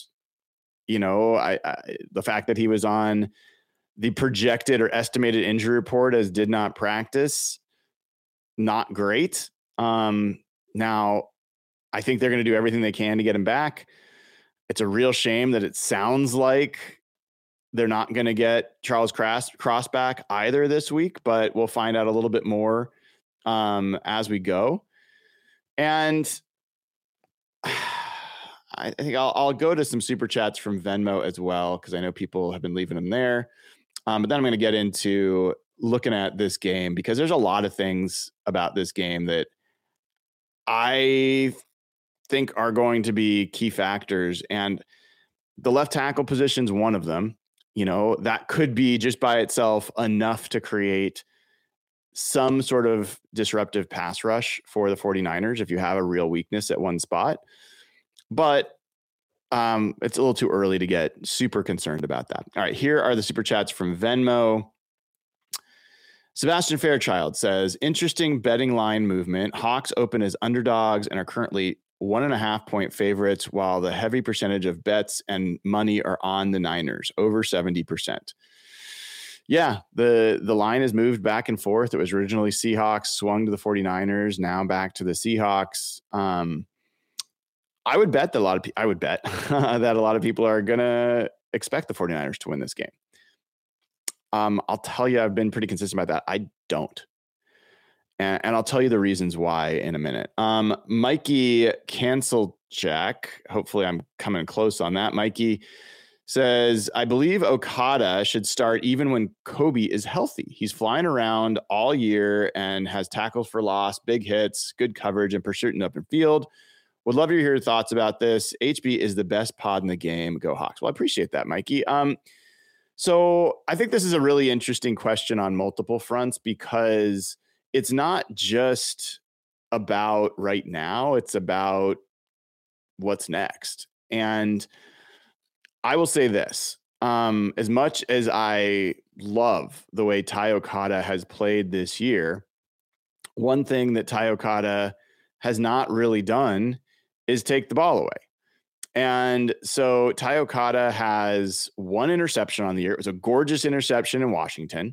the fact that he was on the projected or estimated injury report as did not practice, not great. Now, I think they're going to do everything they can to get him back. It's a real shame that it sounds like they're not going to get Charles Cross back either this week, but we'll find out a little bit more as we go. And I think I'll go to some super chats from Venmo as well, because I know people have been leaving them there. But then I'm going to get into looking at this game, because there's a lot of things about this game that I think are going to be key factors. And the left tackle position is one of them. That could be just by itself enough to create some sort of disruptive pass rush for the 49ers if you have a real weakness at one spot. But it's a little too early to get super concerned about that. All right, here are the super chats from Venmo. Sebastian Fairchild says, interesting betting line movement. Hawks open as underdogs and are currently 1.5 point favorites, while the heavy percentage of bets and money are on the Niners, over 70%. Yeah, the line has moved back and forth. It was originally Seahawks, swung to the 49ers, now back to the Seahawks. I would bet that a lot of people are going to expect the 49ers to win this game. I'll tell you, I've been pretty consistent about that. I don't. And I'll tell you the reasons why in a minute. Mikey cancel check. Hopefully I'm coming close on that. Mikey says, I believe Okada should start even when Kobe is healthy. He's flying around all year and has tackles for loss, big hits, good coverage, and pursuit in open field. Would love to hear your thoughts about this. HB is the best pod in the game. Go Hawks. Well, I appreciate that, Mikey. So I think this is a really interesting question on multiple fronts, because it's not just about right now. It's about what's next. And I will say this, as much as I love the way Tai Okada has played this year, one thing that Tai Okada has not really done is take the ball away. And so Tai Okada has one interception on the year. It was a gorgeous interception in Washington.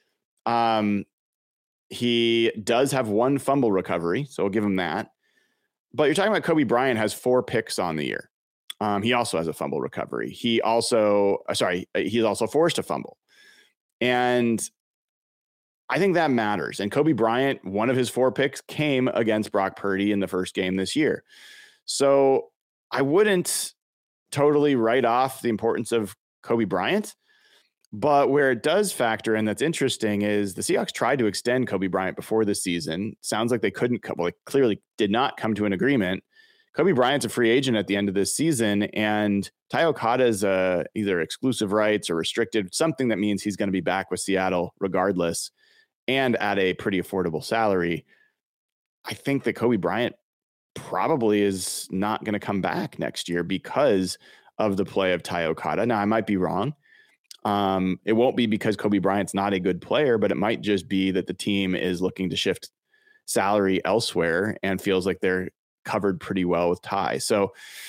He does have one fumble recovery, so I'll give him that. But you're talking about Kobe Bryant has 4 picks on the year. He also has a fumble recovery. He's also forced a fumble. And I think that matters. And Kobe Bryant, one of his 4 picks came against Brock Purdy in the first game this year. So I wouldn't totally write off the importance of Kobe Bryant, but where it does factor in that's interesting is the Seahawks tried to extend Kobe Bryant before the season. Sounds like they couldn't, well, they clearly did not come to an agreement. Kobe Bryant's a free agent at the end of this season, and Tai Okada is either exclusive rights or restricted, something that means he's going to be back with Seattle regardless, and at a pretty affordable salary. I think that Kobe Bryant probably is not going to come back next year because of the play of Tai Okada. Now, I might be wrong. It won't be because Kobe Bryant's not a good player, but it might just be that the team is looking to shift salary elsewhere and feels like they're covered pretty well with Tai. So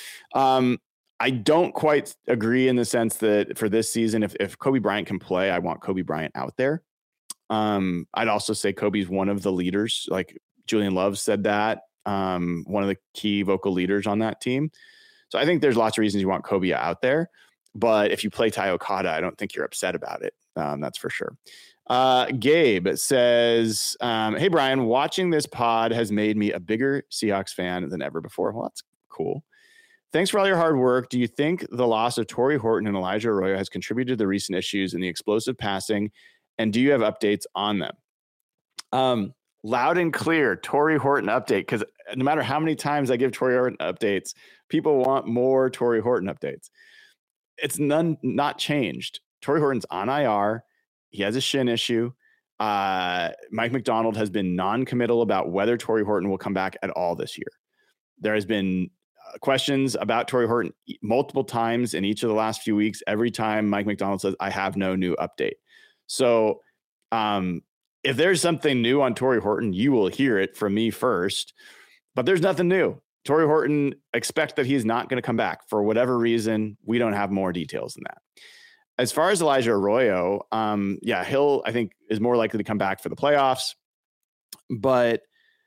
I don't quite agree in the sense that for this season, if Kobe Bryant can play, I want Kobe Bryant out there. I'd also say Kobe's one of the leaders, like Julian Love said that. One of the key vocal leaders on that team. So I think there's lots of reasons you want Kobe out there, but if you play Tai Okada, I don't think you're upset about it. That's for sure. Gabe says, hey Brian, watching this pod has made me a bigger Seahawks fan than ever before. Well, that's cool. Thanks for all your hard work. Do you think the loss of Torrey Horton and Elijah Arroyo has contributed to the recent issues in the explosive passing? And do you have updates on them? Loud and clear, Torrey Horton update, because no matter how many times I give Torrey Horton updates, people want more Torrey Horton updates. It's not changed. Torrey Horton's on IR. He has a shin issue. Mike Macdonald has been non-committal about whether Torrey Horton will come back at all this year. There has been questions about Torrey Horton multiple times in each of the last few weeks. Every time Mike Macdonald says, I have no new update. So, if there's something new on Torrey Horton, you will hear it from me first, but there's nothing new. Torrey Horton, expect that he's not going to come back for whatever reason. We don't have more details than that. As far as Elijah Arroyo, Hill, I think, is more likely to come back for the playoffs, but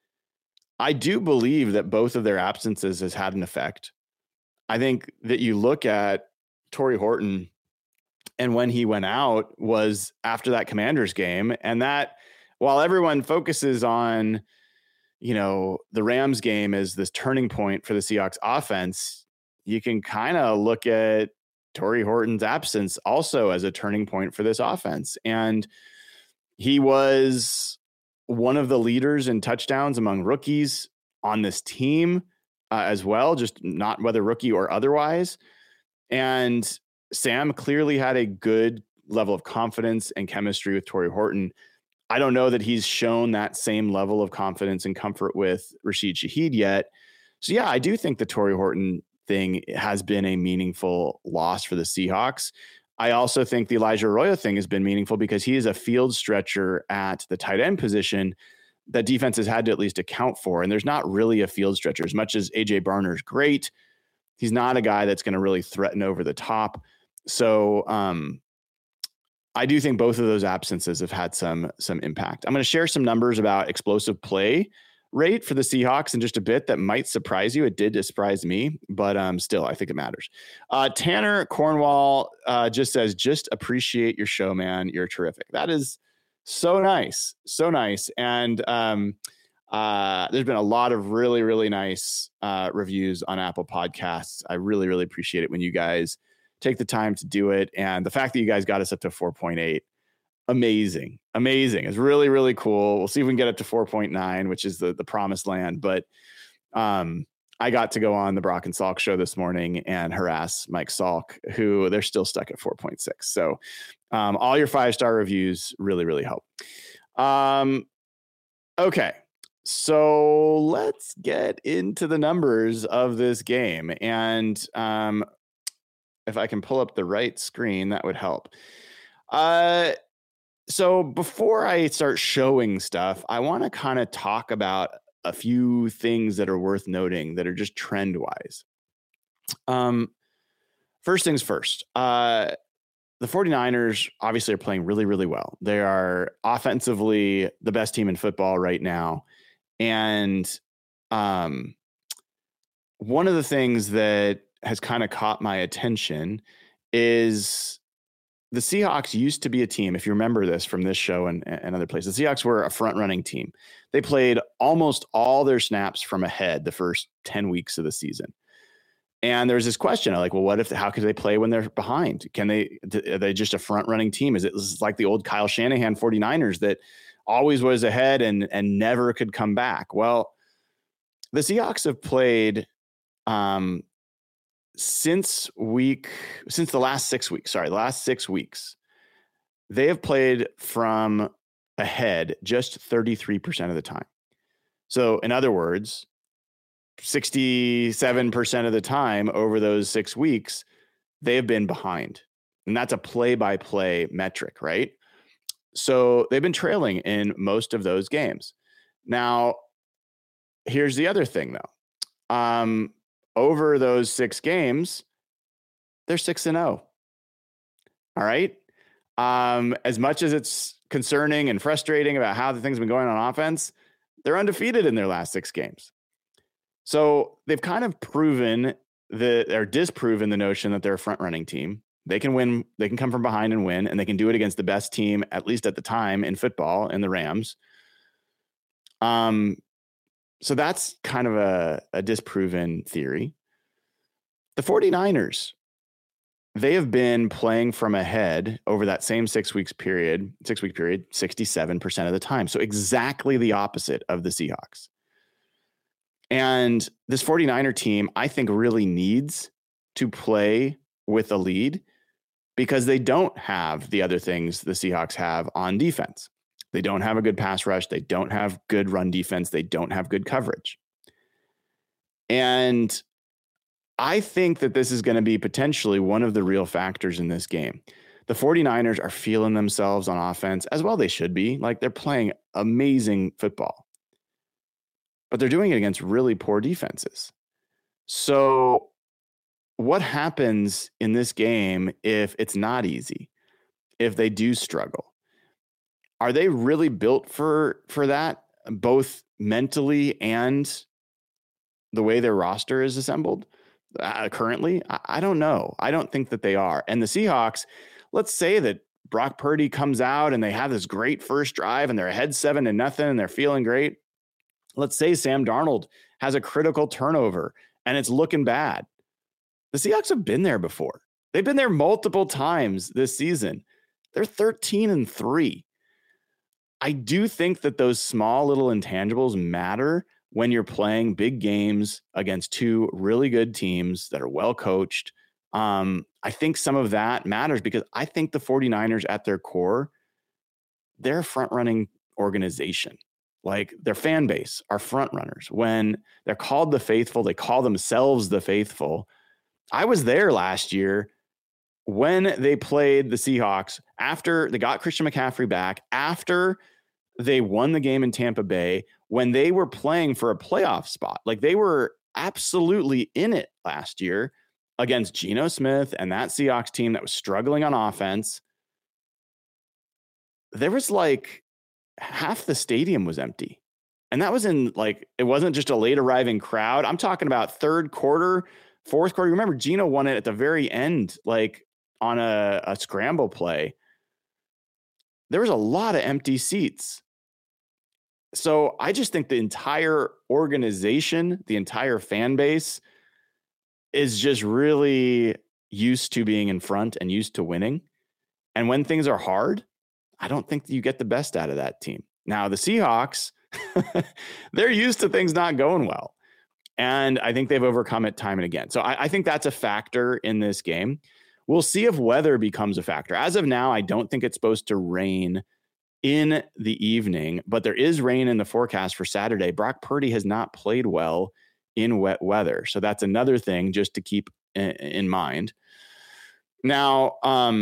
I do believe that both of their absences has had an effect. I think that you look at Torrey Horton, and when he went out was after that Commanders game. And that, while everyone focuses on, the Rams game as this turning point for the Seahawks offense, you can kind of look at Torrey Horton's absence also as a turning point for this offense. And he was one of the leaders in touchdowns among rookies on this team as well, just not whether rookie or otherwise. And Sam clearly had a good level of confidence and chemistry with Torrey Horton. I don't know that he's shown that same level of confidence and comfort with Rashid Shaheed yet. So yeah, I do think the Torrey Horton thing has been a meaningful loss for the Seahawks. I also think the Elijah Arroyo thing has been meaningful because he is a field stretcher at the tight end position that defense has had to at least account for. And there's not really a field stretcher. As much as AJ Barner's great, he's not a guy that's going to really threaten over the top. So I do think both of those absences have had some impact. I'm going to share some numbers about explosive play rate for the Seahawks in just a bit that might surprise you. It did surprise me, but still, I think it matters. Tanner Cornwall just says, just appreciate your show, man. You're terrific. That is so nice. So nice. And there's been a lot of really, really nice reviews on Apple Podcasts. I really, really appreciate it when you guys take the time to do it. And the fact that you guys got us up to 4.8, amazing. It's really, really cool. We'll see if we can get up to 4.9, which is the promised land. But I got to go on the Brock and Salk show this morning and harass Mike Salk, who they're still stuck at 4.6. So all your 5-star reviews really, really help. Okay. So let's get into the numbers of this game. And if I can pull up the right screen, that would help. So before I start showing stuff, I want to kind of talk about a few things that are worth noting that are just trend wise. First things first, the 49ers obviously are playing really, really well. They are offensively the best team in football right now. And one of the things that has kind of caught my attention is the Seahawks used to be a team. If you remember this from this show and other places, the Seahawks were a front running team. They played almost all their snaps from ahead the first 10 weeks of the season. And there's this question like, well, how could they play when they're behind? Are they just a front running team? Is it like the old Kyle Shanahan 49ers that always was ahead and never could come back? Well, the Seahawks have played, since the last 6 weeks, they have played from ahead just 33% of the time. So in other words, 67% of the time over those 6 weeks, they have been behind. And that's a play-by-play metric, right? So they've been trailing in most of those games. Now, here's the other thing though. Over those 6 games, they're 6-0. All right. As much as it's concerning and frustrating about how the things have been going on offense, they're undefeated in their last 6 games. So they've kind of disproven the notion that they're a front running team. They can win. They can come from behind and win, and they can do it against the best team, at least at the time in football, in the Rams. So that's kind of a disproven theory. The 49ers, they have been playing from ahead over that same 6 week period, 67% of the time. So exactly the opposite of the Seahawks. And this 49er team, I think, really needs to play with a lead because they don't have the other things the Seahawks have on defense. They don't have a good pass rush. They don't have good run defense. They don't have good coverage. And I think that this is going to be potentially one of the real factors in this game. The 49ers are feeling themselves on offense, as well they should be. Like, they're playing amazing football. But they're doing it against really poor defenses. So what happens in this game if it's not easy, if they do struggle? Are they really built for that, both mentally and the way their roster is assembled currently? I don't know. I don't think that they are. And the Seahawks, let's say that Brock Purdy comes out and they have this great first drive and they're ahead 7-0 and they're feeling great. Let's say Sam Darnold has a critical turnover and it's looking bad. The Seahawks have been there before. They've been there multiple times this season. They're 13-3. I do think that those small little intangibles matter when you're playing big games against two really good teams that are well coached. I think some of that matters because I think the 49ers at their core, they're a front-running organization. Like their fan base are front runners. When they're called the faithful, they call themselves the faithful. I was there last year when they played the Seahawks after they got Christian McCaffrey back, after they won the game in Tampa Bay, when they were playing for a playoff spot. Like they were absolutely in it last year against Geno Smith and that Seahawks team that was struggling on offense. There was like half the stadium was empty. And that was in like, it wasn't just a late arriving crowd. I'm talking about third quarter, fourth quarter. Remember, Geno won it at the very end, like on a scramble play. There was a lot of empty seats. So I just think the entire organization, the entire fan base is just really used to being in front and used to winning. And when things are hard, I don't think you get the best out of that team. Now, the Seahawks, they're used to things not going well. And I think they've overcome it time and again. So I think that's a factor in this game. We'll see if weather becomes a factor. As of now, I don't think it's supposed to rain in the evening, but there is rain in the forecast for Saturday. Brock Purdy has not played well in wet weather. So that's another thing just to keep in mind. Now,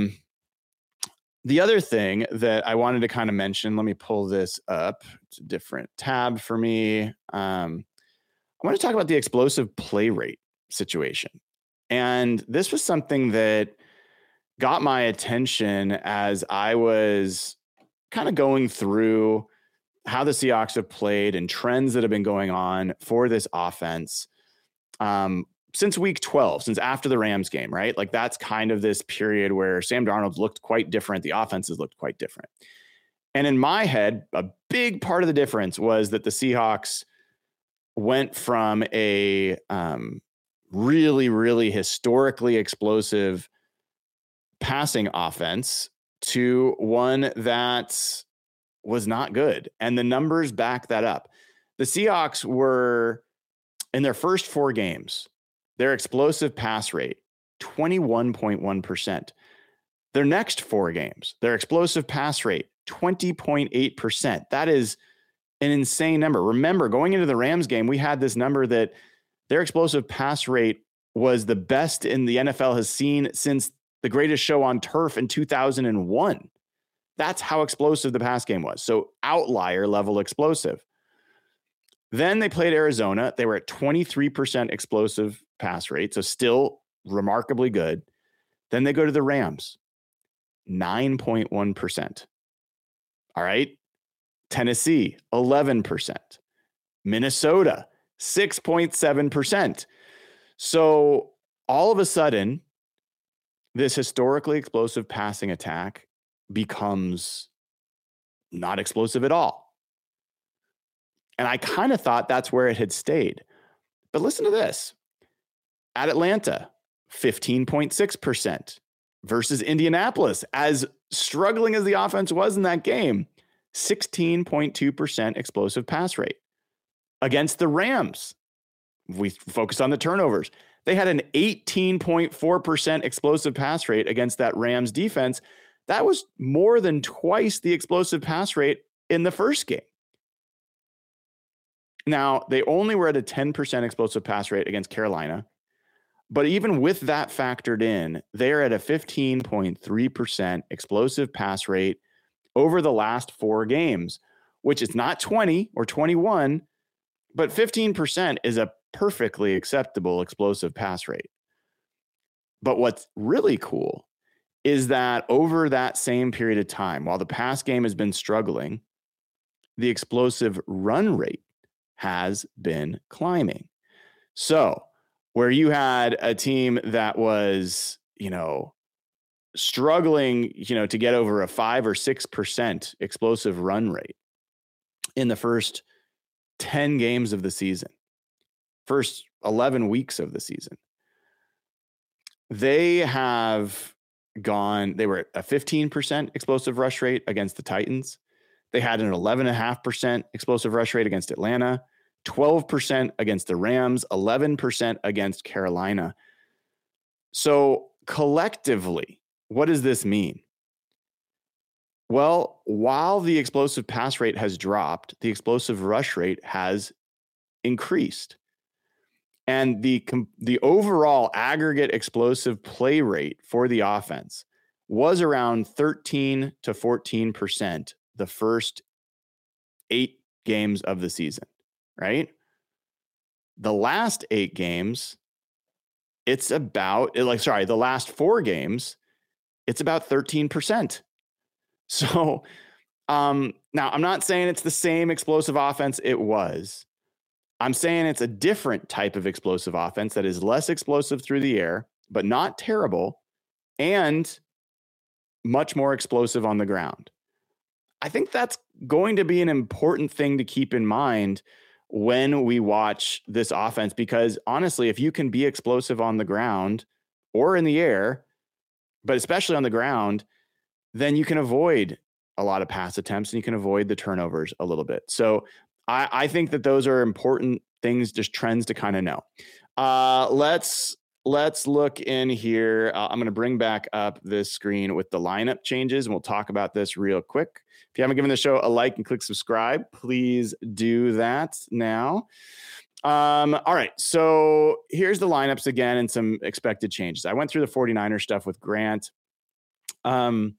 the other thing that I wanted to kind of mention, let me pull this up. It's a different tab for me. I want to talk about the explosive play rate situation. And this was something that got my attention as I was kind of going through how the Seahawks have played and trends that have been going on for this offense since week 12, since after the Rams game, right? Like that's kind of this period where Sam Darnold looked quite different. The offenses looked quite different. And in my head, a big part of the difference was that the Seahawks went from a really, really historically explosive passing offense to one that was not good. And the numbers back that up. The Seahawks were, in their first 4 games, their explosive pass rate, 21.1%. Their next 4 games, their explosive pass rate, 20.8%. That is an insane number. Remember, going into the Rams game, we had this number that their explosive pass rate was the best in the NFL has seen since the Greatest Show on Turf in 2001. That's how explosive the pass game was. So outlier level explosive. Then they played Arizona. They were at 23% explosive pass rate, so still remarkably good. Then they go to the Rams, 9.1%. All right. Tennessee, 11%. Minnesota, 6.7%. So all of a sudden, this historically explosive passing attack becomes not explosive at all. And I kind of thought that's where it had stayed. But listen to this. At Atlanta, 15.6% versus Indianapolis. As struggling as the offense was in that game, 16.2% explosive pass rate. Against the Rams, we focused on the turnovers. They had an 18.4% explosive pass rate against that Rams defense. That was more than twice the explosive pass rate in the first game. Now, they only were at a 10% explosive pass rate against Carolina. But even with that factored in, they're at a 15.3% explosive pass rate over the last 4 games, which is not 20 or 21, but 15% is a perfectly acceptable explosive pass rate. But what's really cool is that over that same period of time, while the pass game has been struggling, the explosive run rate has been climbing. So where you had a team that was, struggling, to get over a 5 or 6% explosive run rate in the first 10 games of the season, first 11 weeks of the season, They have they were at a 15% explosive rush rate against the Titans. They had an 11.5% explosive rush rate against Atlanta, 12% against the Rams, 11% against Carolina. So collectively, what does this mean? Well, while the explosive pass rate has dropped, the explosive rush rate has increased. And the overall aggregate explosive play rate for the offense was around 13 to 14% the first 8 games of the season, right? The last 8 games, the last 4 games, it's about 13%. So now I'm not saying it's the same explosive offense it was. I'm saying it's a different type of explosive offense that is less explosive through the air, but not terrible, and much more explosive on the ground. I think that's going to be an important thing to keep in mind when we watch this offense, because honestly, if you can be explosive on the ground or in the air, but especially on the ground, then you can avoid a lot of pass attempts and you can avoid the turnovers a little bit. So I think that those are important things, just trends to kind of know. Let's look in here. I'm going to bring back up this screen with the lineup changes, and we'll talk about this real quick. If you haven't given the show a like and click subscribe, please do that now. All right, so here's the lineups again and some expected changes. I went through the 49ers stuff with Grant. I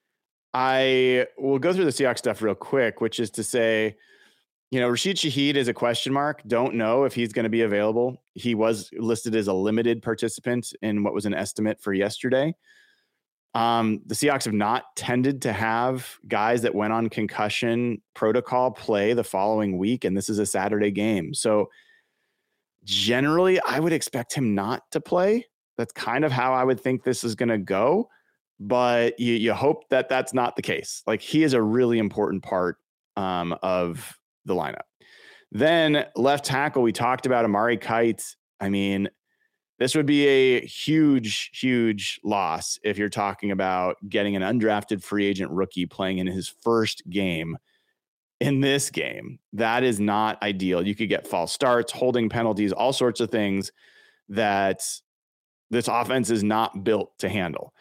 will go through the Seahawks stuff real quick, which is to say, Rashid Shaheed is a question mark. Don't know if he's going to be available. He was listed as a limited participant in what was an estimate for yesterday. The Seahawks have not tended to have guys that went on concussion protocol play the following week, and this is a Saturday game. So generally, I would expect him not to play. That's kind of how I would think this is going to go. But you hope that that's not the case. Like, he is a really important part of the lineup. Then left tackle, we talked about Amari Kite. I mean, this would be a huge, huge loss if you're talking about getting an undrafted free agent rookie playing in his first game in this game. That is not ideal. You could get false starts, holding penalties, all sorts of things that this offense is not built to handle.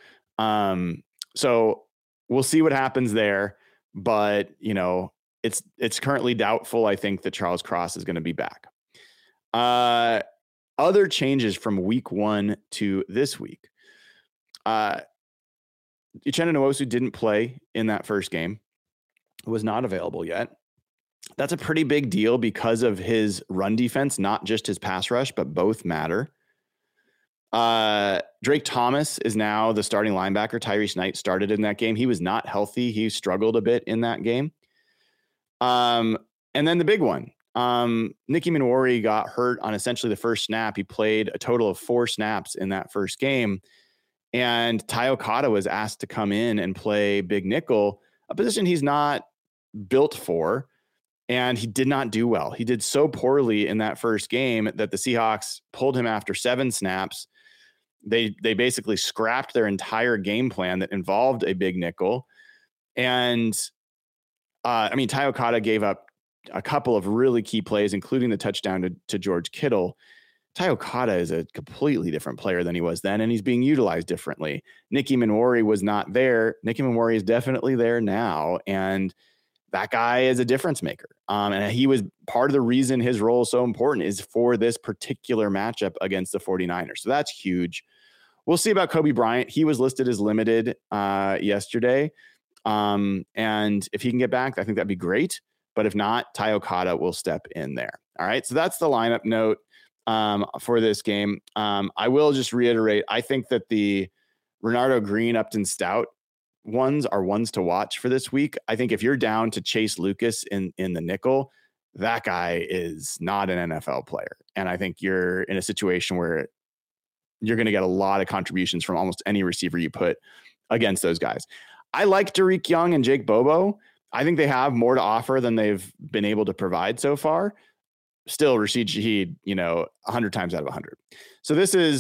So we'll see what happens there, but it's currently doubtful, I think, that Charles Cross is going to be back. Other changes from week 1 to this week. Uchenna Nwosu didn't play in that first game, was not available yet. That's a pretty big deal because of his run defense, not just his pass rush, but both matter. Drake Thomas is now the starting linebacker. Tyrese Knight started in that game. He was not healthy. He struggled a bit in that game. And then the big one, Nicky Manwari got hurt on essentially the first snap. He played a total of 4 snaps in that first game. And Ty Okada was asked to come in and play big nickel, a position he's not built for. And he did not do well. He did so poorly in that first game that the Seahawks pulled him after 7 snaps. They basically scrapped their entire game plan that involved a big nickel. And Ty Okada gave up a couple of really key plays, including the touchdown to George Kittle. Ty Okada is a completely different player than he was then, and he's being utilized differently. Nicky Manwari was not there. Nicky Manwari is definitely there now, and that guy is a difference maker. And he was part of the reason his role is so important is for this particular matchup against the 49ers. So that's huge. We'll see about Kobe Bryant. He was listed as limited yesterday. And if he can get back, I think that'd be great. But if not, Ty Okada will step in there. All right. So that's the lineup note for this game. I will just reiterate, I think that the Renardo Green, Upton Stout ones are ones to watch for this week. I think if you're down to Chase Lucas in the nickel, that guy is not an NFL player. And I think you're in a situation where you're going to get a lot of contributions from almost any receiver you put against those guys. I like Derek Young and Jake Bobo. I think they have more to offer than they've been able to provide so far. Still, Rashid Shaheed, 100 times out of 100. So this is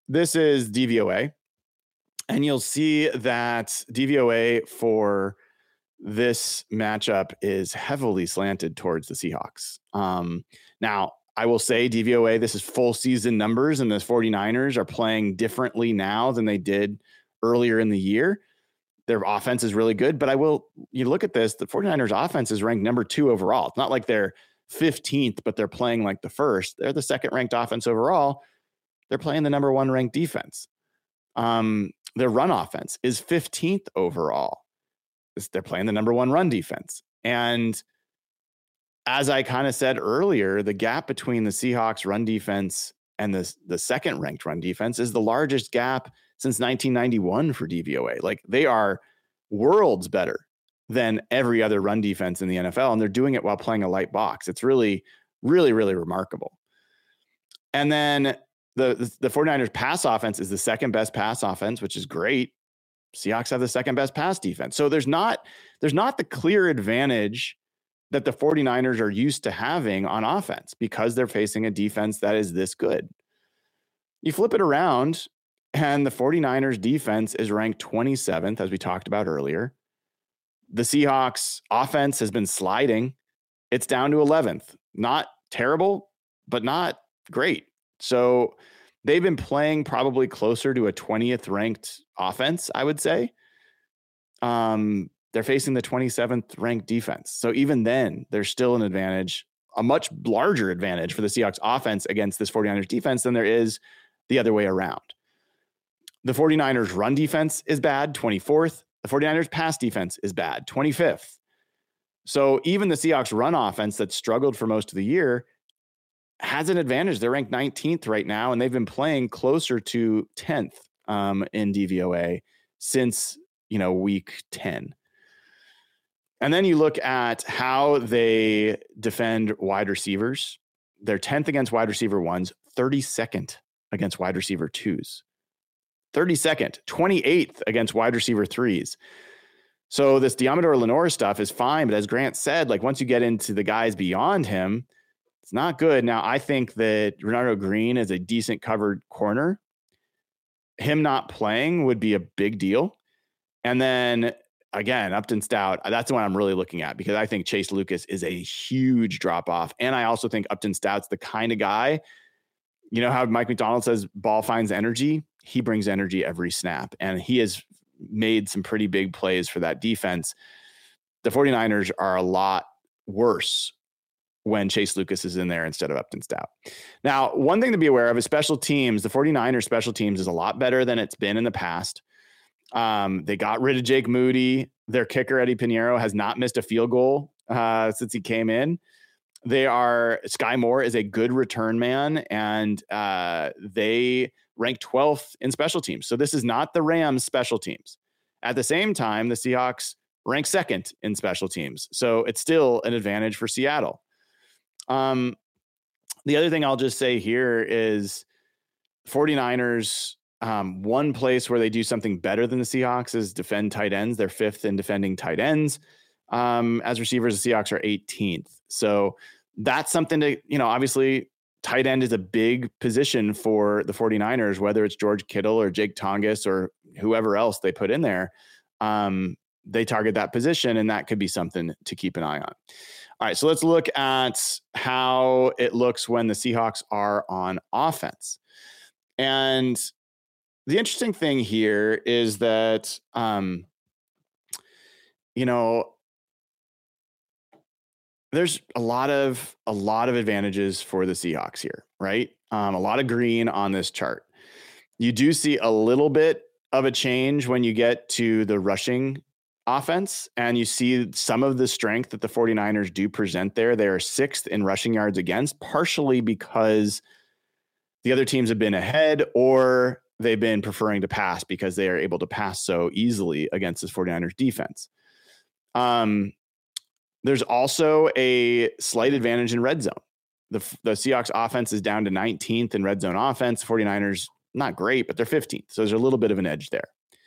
this is DVOA, and you'll see that DVOA for this matchup is heavily slanted towards the Seahawks. Now, I will say DVOA, this is full season numbers, and the 49ers are playing differently now than they did earlier in the year. Their offense is really good, but you look at this, the 49ers offense is ranked number 2 overall. It's not like they're 15th, but they're playing like the first. They're the second ranked offense overall. They're playing the number 1 ranked defense. Their run offense is 15th overall. They're playing the number 1 run defense. And as I kind of said earlier, the gap between the Seahawks run defense and the second ranked run defense is the largest gap since 1991 for DVOA. Like, they are worlds better than every other run defense in the NFL, and they're doing it while playing a light box. It's really, really, really remarkable. And then the 49ers pass offense is the second best pass offense, which is great. Seahawks have the second best pass defense. So there's not the clear advantage that the 49ers are used to having on offense because they're facing a defense that is this good. You flip it around, and the 49ers defense is ranked 27th, as we talked about earlier. The Seahawks offense has been sliding. It's down to 11th. Not terrible, but not great. So they've been playing probably closer to a 20th ranked offense, I would say. They're facing the 27th ranked defense. So even then, there's still an advantage, a much larger advantage for the Seahawks offense against this 49ers defense than there is the other way around. The 49ers run defense is bad, 24th. The 49ers pass defense is bad, 25th. So even the Seahawks run offense that struggled for most of the year has an advantage. They're ranked 19th right now, and they've been playing closer to 10th in DVOA since, week 10. And then you look at how they defend wide receivers. They're 10th against wide receiver 1s, 32nd against wide receiver 2s, 32nd, 28th against wide receiver 3s. So this Deommodore Lenoir stuff is fine, but as Grant said, like, once you get into the guys beyond him, it's not good. Now, I think that Renardo Green is a decent covered corner. Him not playing would be a big deal. And then again, Upton Stout, that's the one I'm really looking at, because I think Chase Lucas is a huge drop off. And I also think Upton Stout's the kind of guy, you know how Mike McDonald says ball finds energy? He brings energy every snap, and he has made some pretty big plays for that defense. The 49ers are a lot worse when Chase Lucas is in there instead of Upton Stout. Now, one thing to be aware of is special teams. The 49ers special teams is a lot better than it's been in the past. They got rid of Jake Moody. Their kicker, Eddie Pinheiro, has not missed a field goal since he came in. Sky Moore is a good return man, and they rank 12th in special teams. So this is not the Rams special teams. At the same time, the Seahawks rank 2nd in special teams. So it's still an advantage for Seattle. The other thing I'll just say here is 49ers, one place where they do something better than the Seahawks is defend tight ends. They're 5th in defending tight ends. As receivers, the Seahawks are 18th. So that's something to, obviously tight end is a big position for the 49ers, whether it's George Kittle or Jake Tongas or whoever else they put in there. They target that position, and that could be something to keep an eye on. All right, so let's look at how it looks when the Seahawks are on offense. And the interesting thing here is that, there's a lot of advantages for the Seahawks here, right? A lot of green on this chart. You do see a little bit of a change when you get to the rushing offense, and you see some of the strength that the 49ers do present there. They are 6th in rushing yards against, partially because the other teams have been ahead, or they've been preferring to pass because they are able to pass so easily against this 49ers defense. There's also a slight advantage in red zone. The Seahawks offense is down to 19th in red zone offense. 49ers, not great, but they're 15th. So there's a little bit of an edge there.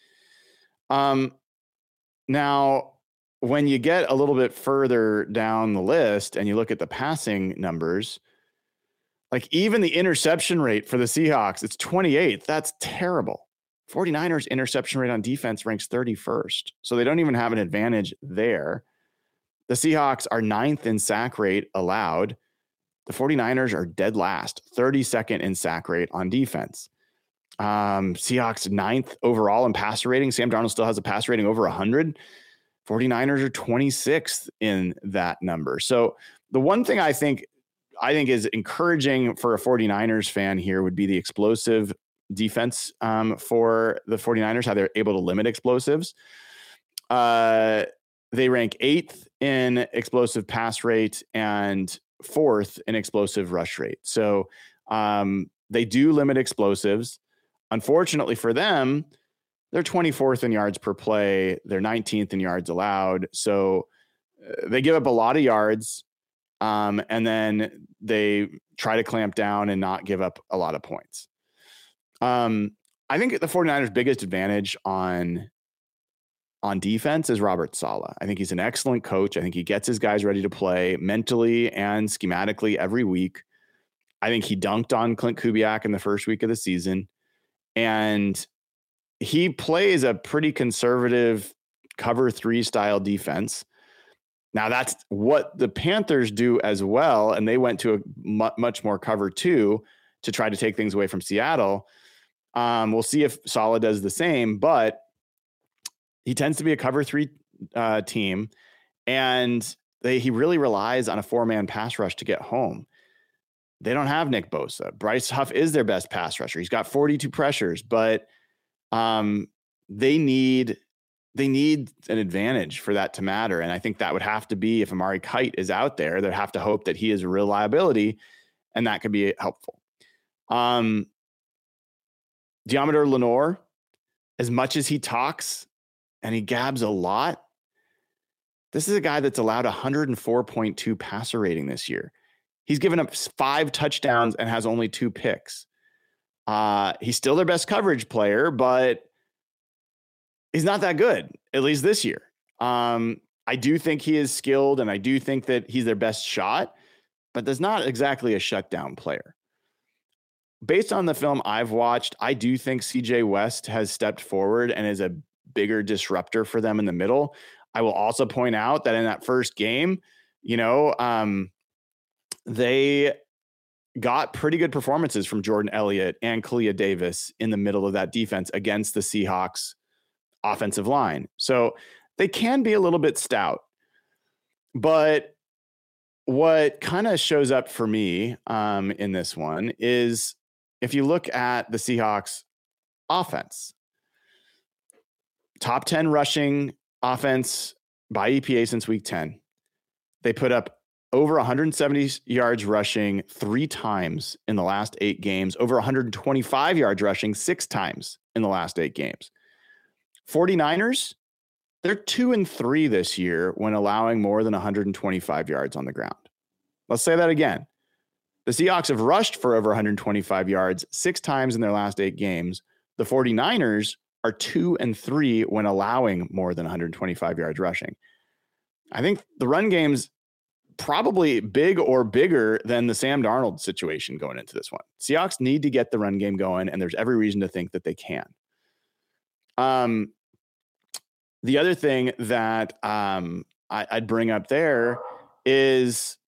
Now, when you get a little bit further down the list and you look at the passing numbers, Like even the interception rate for the Seahawks, it's 28th. That's terrible. 49ers interception rate on defense ranks 31st. So they don't even have an advantage there. The Seahawks are 9th in sack rate allowed. The 49ers are dead last, 32nd in sack rate on defense. Seahawks 9th overall in passer rating. Sam Darnold still has a passer rating over 100. 49ers are 26th in that number. So the one thing I think is encouraging for a 49ers fan here would be the explosive defense for the 49ers, how they're able to limit explosives. They rank 8th in explosive pass rate and 4th in explosive rush rate. So they do limit explosives. Unfortunately for them, they're 24th in yards per play. They're 19th in yards allowed. So they give up a lot of yards. And then they try to clamp down and not give up a lot of points. I think the 49ers' biggest advantage on defense is Robert Saleh. I think he's an excellent coach. I think he gets his guys ready to play mentally and schematically every week. I think he dunked on Clint Kubiak in the first week of the season. And he plays a pretty conservative cover 3 style defense. Now that's what the Panthers do as well. And they went to a much more cover 2 to try to take things away from Seattle. We'll see if Saleh does the same, but he tends to be a cover 3 team. And he really relies on a 4-man pass rush to get home. They don't have Nick Bosa. Bryce Huff is their best pass rusher. He's got 42 pressures, but they need an advantage for that to matter. And I think that would have to be if Amari Kite is out there, they'd have to hope that he is a real liability, and that could be helpful. Deommodore Lenoir, as much as he talks and he gabs a lot, this is a guy that's allowed 104.2 passer rating this year. He's given up 5 touchdowns and has only 2 picks. He's still their best coverage player, but he's not that good, at least this year. I do think he is skilled, and I do think that he's their best shot, but there's not exactly a shutdown player. Based on the film I've watched, I do think CJ West has stepped forward and is a bigger disruptor for them in the middle. I will also point out that in that first game, they got pretty good performances from Jordan Elliott and Kalia Davis in the middle of that defense against the Seahawks offensive line. So they can be a little bit stout. But what kind of shows up for me in this one is if you look at the Seahawks offense, top 10 rushing offense by EPA since week 10. They put up over 170 yards rushing 3 times in the last 8 games, over 125 yards rushing 6 times in the last 8 games. 49ers, they're 2-3 this year when allowing more than 125 yards on the ground. Let's say that again. The Seahawks have rushed for over 125 yards 6 times in their last 8 games. The 49ers are 2-3 when allowing more than 125 yards rushing. I think the run game's probably big or bigger than the Sam Darnold situation going into this one. Seahawks need to get the run game going, and there's every reason to think that they can. The other thing that I'd bring up there is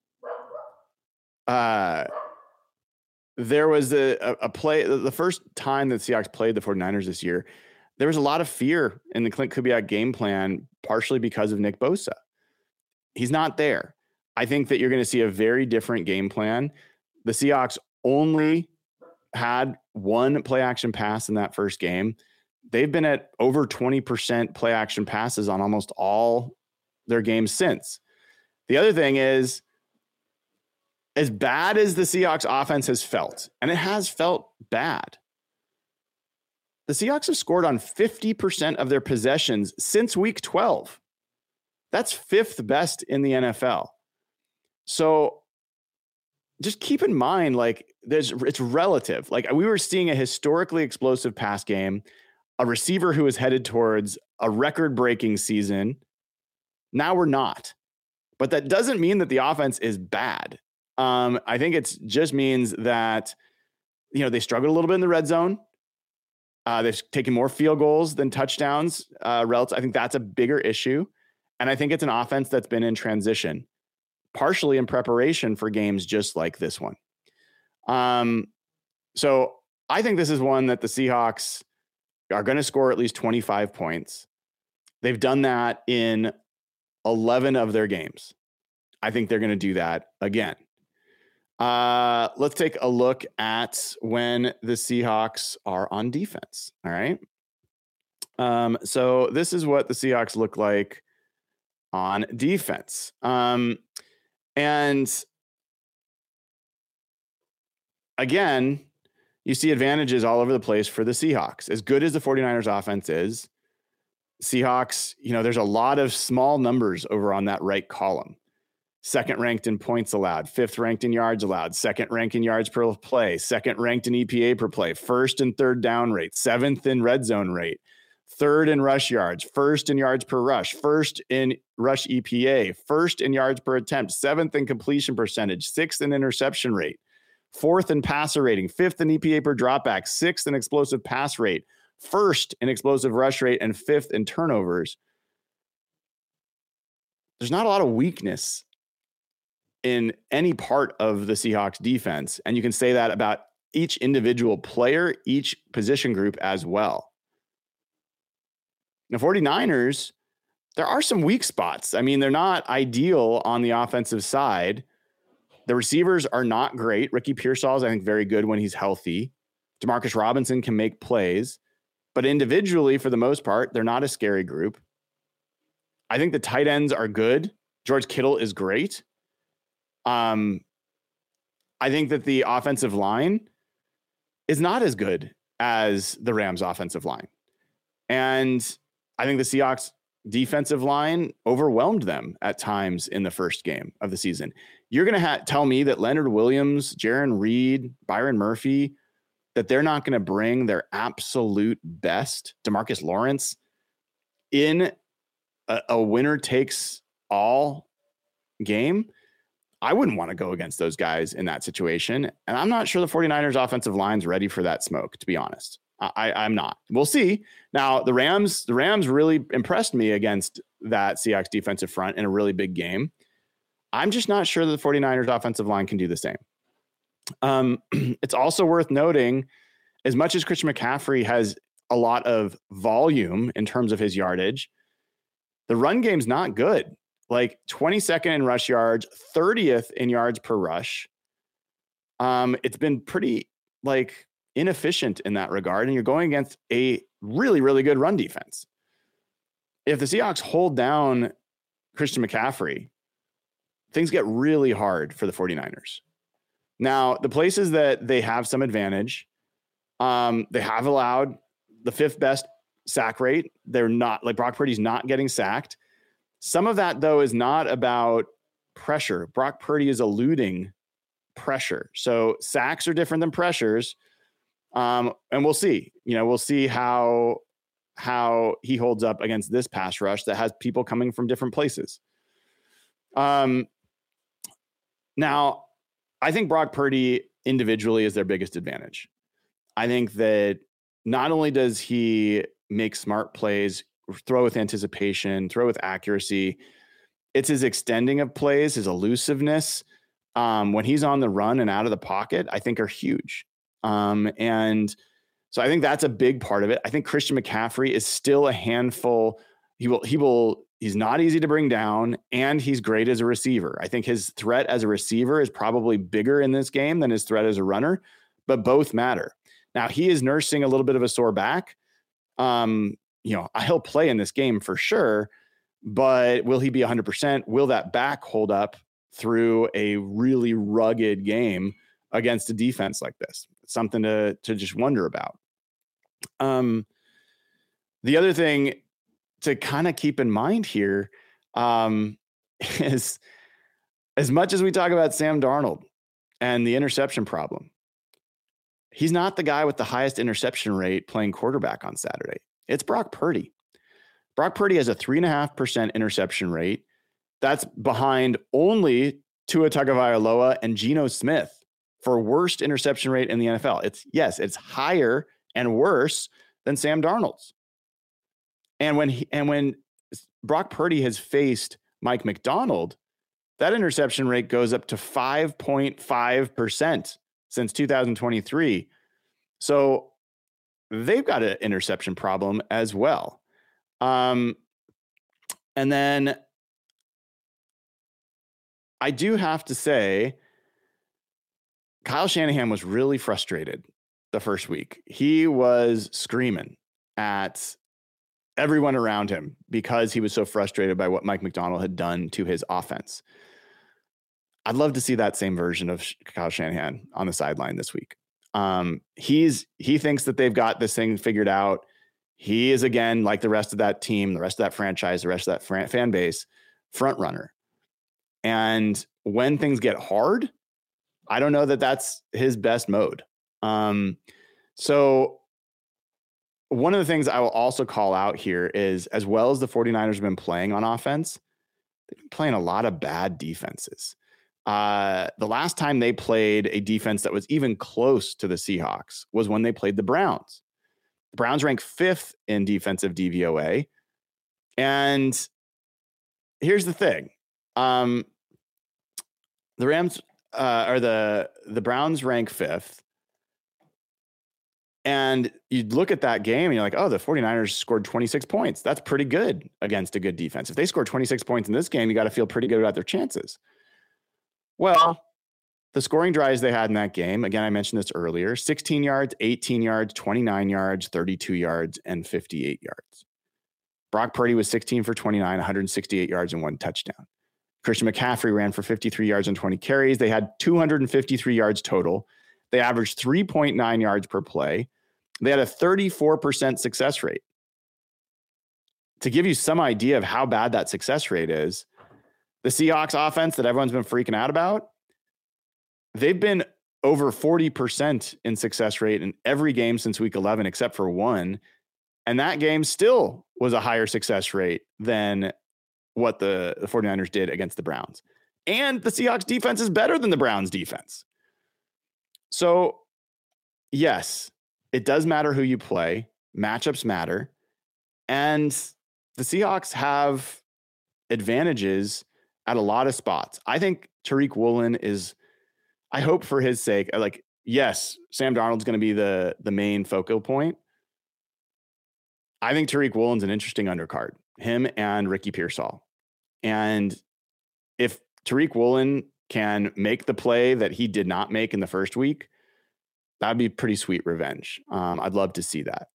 there was a play, the first time that Seahawks played the 49ers this year, there was a lot of fear in the Clint Kubiak game plan, partially because of Nick Bosa. He's not there. I think that you're going to see a very different game plan. The Seahawks only had 1 play action pass in that first game. They've been at over 20% play action passes on almost all their games since. The other thing is, as bad as the Seahawks offense has felt, and it has felt bad, the Seahawks have scored on 50% of their possessions since week 12. That's 5th best in the NFL. So just keep in mind, like, it's relative. Like, we were seeing a historically explosive pass game, a receiver who is headed towards a record-breaking season. Now we're not. But that doesn't mean that the offense is bad. I think it just means that, they struggled a little bit in the red zone. They've taken more field goals than touchdowns. Relative, I think that's a bigger issue. And I think it's an offense that's been in transition, partially in preparation for games just like this one. So I think this is one that the Seahawks are going to score at least 25 points. They've done that in 11 of their games. I think they're going to do that again. Let's take a look at when the Seahawks are on defense. All right. So this is what the Seahawks look like on defense. And again, you see advantages all over the place for the Seahawks. As good as the 49ers offense is, Seahawks, there's a lot of small numbers over on that right column. Second ranked in points allowed, fifth ranked in yards allowed, second ranked in yards per play, second ranked in EPA per play, first and third down rate, seventh in red zone rate, third in rush yards, first in yards per rush, first in rush EPA, first in yards per attempt, seventh in completion percentage, sixth in interception rate, fourth in passer rating, fifth in EPA per dropback, sixth in explosive pass rate, first in explosive rush rate, and fifth in turnovers. There's not a lot of weakness in any part of the Seahawks defense. And you can say that about each individual player, each position group as well. The 49ers, there are some weak spots. I mean, they're not ideal on the offensive side. The receivers are not great. Ricky Pearsall is, I think, very good when he's healthy. Demarcus Robinson can make plays. But individually, for the most part, they're not a scary group. I think the tight ends are good. George Kittle is great. I think that the offensive line is not as good as the Rams offensive line. And I think the Seahawks defensive line overwhelmed them at times in the first game of the season. You're going to tell me that Leonard Williams, Jaron Reed, Byron Murphy, that they're not going to bring their absolute best, DeMarcus Lawrence, in a winner takes all game? I wouldn't want to go against those guys in that situation. And I'm not sure the 49ers offensive line's ready for that smoke, to be honest. I'm not. We'll see. Now, the Rams really impressed me against that Seahawks defensive front in a really big game. I'm just not sure that the 49ers offensive line can do the same. It's also worth noting, as much as Christian McCaffrey has a lot of volume in terms of his yardage, the run game's not good. Like 22nd in rush yards, 30th in yards per rush. It's been pretty inefficient in that regard. And you're going against a really, really good run defense. If the Seahawks hold down Christian McCaffrey, things get really hard for the 49ers. Now, the places that they have some advantage, they have allowed the fifth best sack rate. They're not, Brock Purdy's not getting sacked. Some of that, though, is not about pressure. Brock Purdy is eluding pressure. So sacks are different than pressures. And we'll see. We'll see how he holds up against this pass rush that has people coming from different places. Now, I think Brock Purdy individually is their biggest advantage. I think that not only does he make smart plays, throw with anticipation, throw with accuracy, it's his extending of plays, his elusiveness, when he's on the run and out of the pocket, I think are huge. And so I think that's a big part of it. I think Christian McCaffrey is still a handful. He's not easy to bring down, and he's great as a receiver. I think his threat as a receiver is probably bigger in this game than his threat as a runner, but both matter. Now, he is nursing a little bit of a sore back. He'll play in this game for sure, but will he be 100%? Will that back hold up through a really rugged game against a defense like this? It's something to just wonder about. The other thing to kind of keep in mind here is, as much as we talk about Sam Darnold and the interception problem, he's not the guy with the highest interception rate playing quarterback on Saturday. It's Brock Purdy. Brock Purdy has a 3.5% interception rate. That's behind only Tua Tagovailoa and Geno Smith for worst interception rate in the NFL. It's higher and worse than Sam Darnold's. And when Brock Purdy has faced Mike McDonald, that interception rate goes up to 5.5% since 2023. So they've got an interception problem as well. And then I do have to say, Kyle Shanahan was really frustrated the first week. He was screaming at everyone around him because he was so frustrated by what Mike McDonald had done to his offense. I'd love to see that same version of Kyle Shanahan on the sideline this week. He thinks that they've got this thing figured out. He is, again, like the rest of that team, the rest of that franchise, the rest of that fan base, front runner. And when things get hard, I don't know that that's his best mode. So one of the things I will also call out here is, as well as the 49ers have been playing on offense, they've been playing a lot of bad defenses. The last time they played a defense that was even close to the Seahawks was when they played the Browns. The Browns rank 5th in defensive DVOA. And here's the thing. The Rams or the Browns rank 5th. And you look at that game and you're like, oh, the 49ers scored 26 points. That's pretty good against a good defense. If they score 26 points in this game, you got to feel pretty good about their chances. Well, the scoring drives they had in that game, again, I mentioned this earlier, 16 yards, 18 yards, 29 yards, 32 yards, and 58 yards. Brock Purdy was 16 for 29, 168 yards and 1 touchdown. Christian McCaffrey ran for 53 yards and 20 carries. They had 253 yards total. They averaged 3.9 yards per play. They had a 34% success rate. To give you some idea of how bad that success rate is, the Seahawks offense that everyone's been freaking out about, they've been over 40% in success rate in every game since week 11, except for one. And that game still was a higher success rate than what the 49ers did against the Browns. And the Seahawks defense is better than the Browns defense. So yes, it does matter who you play. Matchups matter. And the Seahawks have advantages at a lot of spots. I think Tariq Woolen is, I hope for his sake, like, yes, Sam Darnold's going to be the main focal point. I think Tariq Woolen's an interesting undercard, him and Ricky Pearsall. And if Tariq Woolen can make the play that he did not make in the first week, that'd be pretty sweet revenge. I'd love to see that.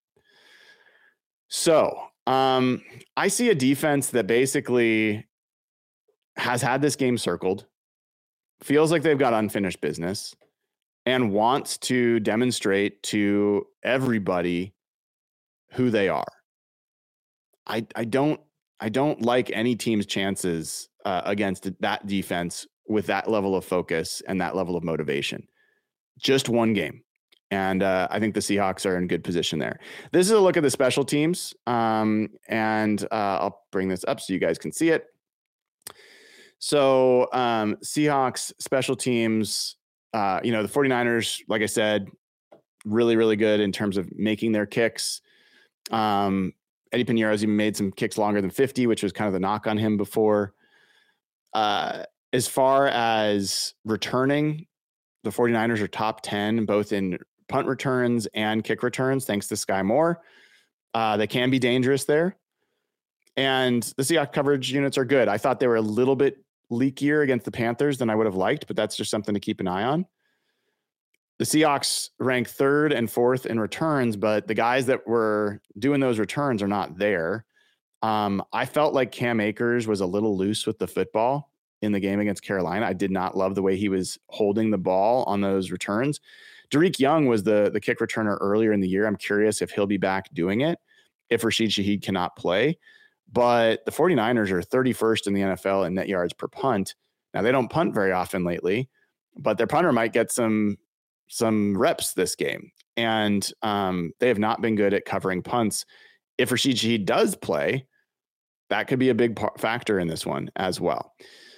So I see a defense that basically has had this game circled, feels like they've got unfinished business, and wants to demonstrate to everybody who they are. I don't like any team's chances against that defense with that level of focus and that level of motivation. Just one game. And I think the Seahawks are in good position there. This is a look at the special teams. And I'll bring this up so you guys can see it. So Seahawks special teams, the 49ers, like I said, really, really good in terms of making their kicks. Eddie Pinheiro's even made some kicks longer than 50, which was kind of the knock on him before. As far as returning, the 49ers are top 10, both in punt returns and kick returns, thanks to Sky Moore. They can be dangerous there. And the Seahawks coverage units are good. I thought they were a little bit leakier against the Panthers than I would have liked, but that's just something to keep an eye on. The Seahawks rank 3rd and 4th in returns, but the guys that were doing those returns are not there. I felt like Cam Akers was a little loose with the football in the game against Carolina. I did not love the way he was holding the ball on those returns. Derek Young was the kick returner earlier in the year. I'm curious if he'll be back doing it if Rashid Shaheed cannot play. But the 49ers are 31st in the NFL in net yards per punt. Now, they don't punt very often lately, but their punter might get some reps this game. And they have not been good at covering punts. If Rashid Shaheed does play, that could be a big factor in this one as well.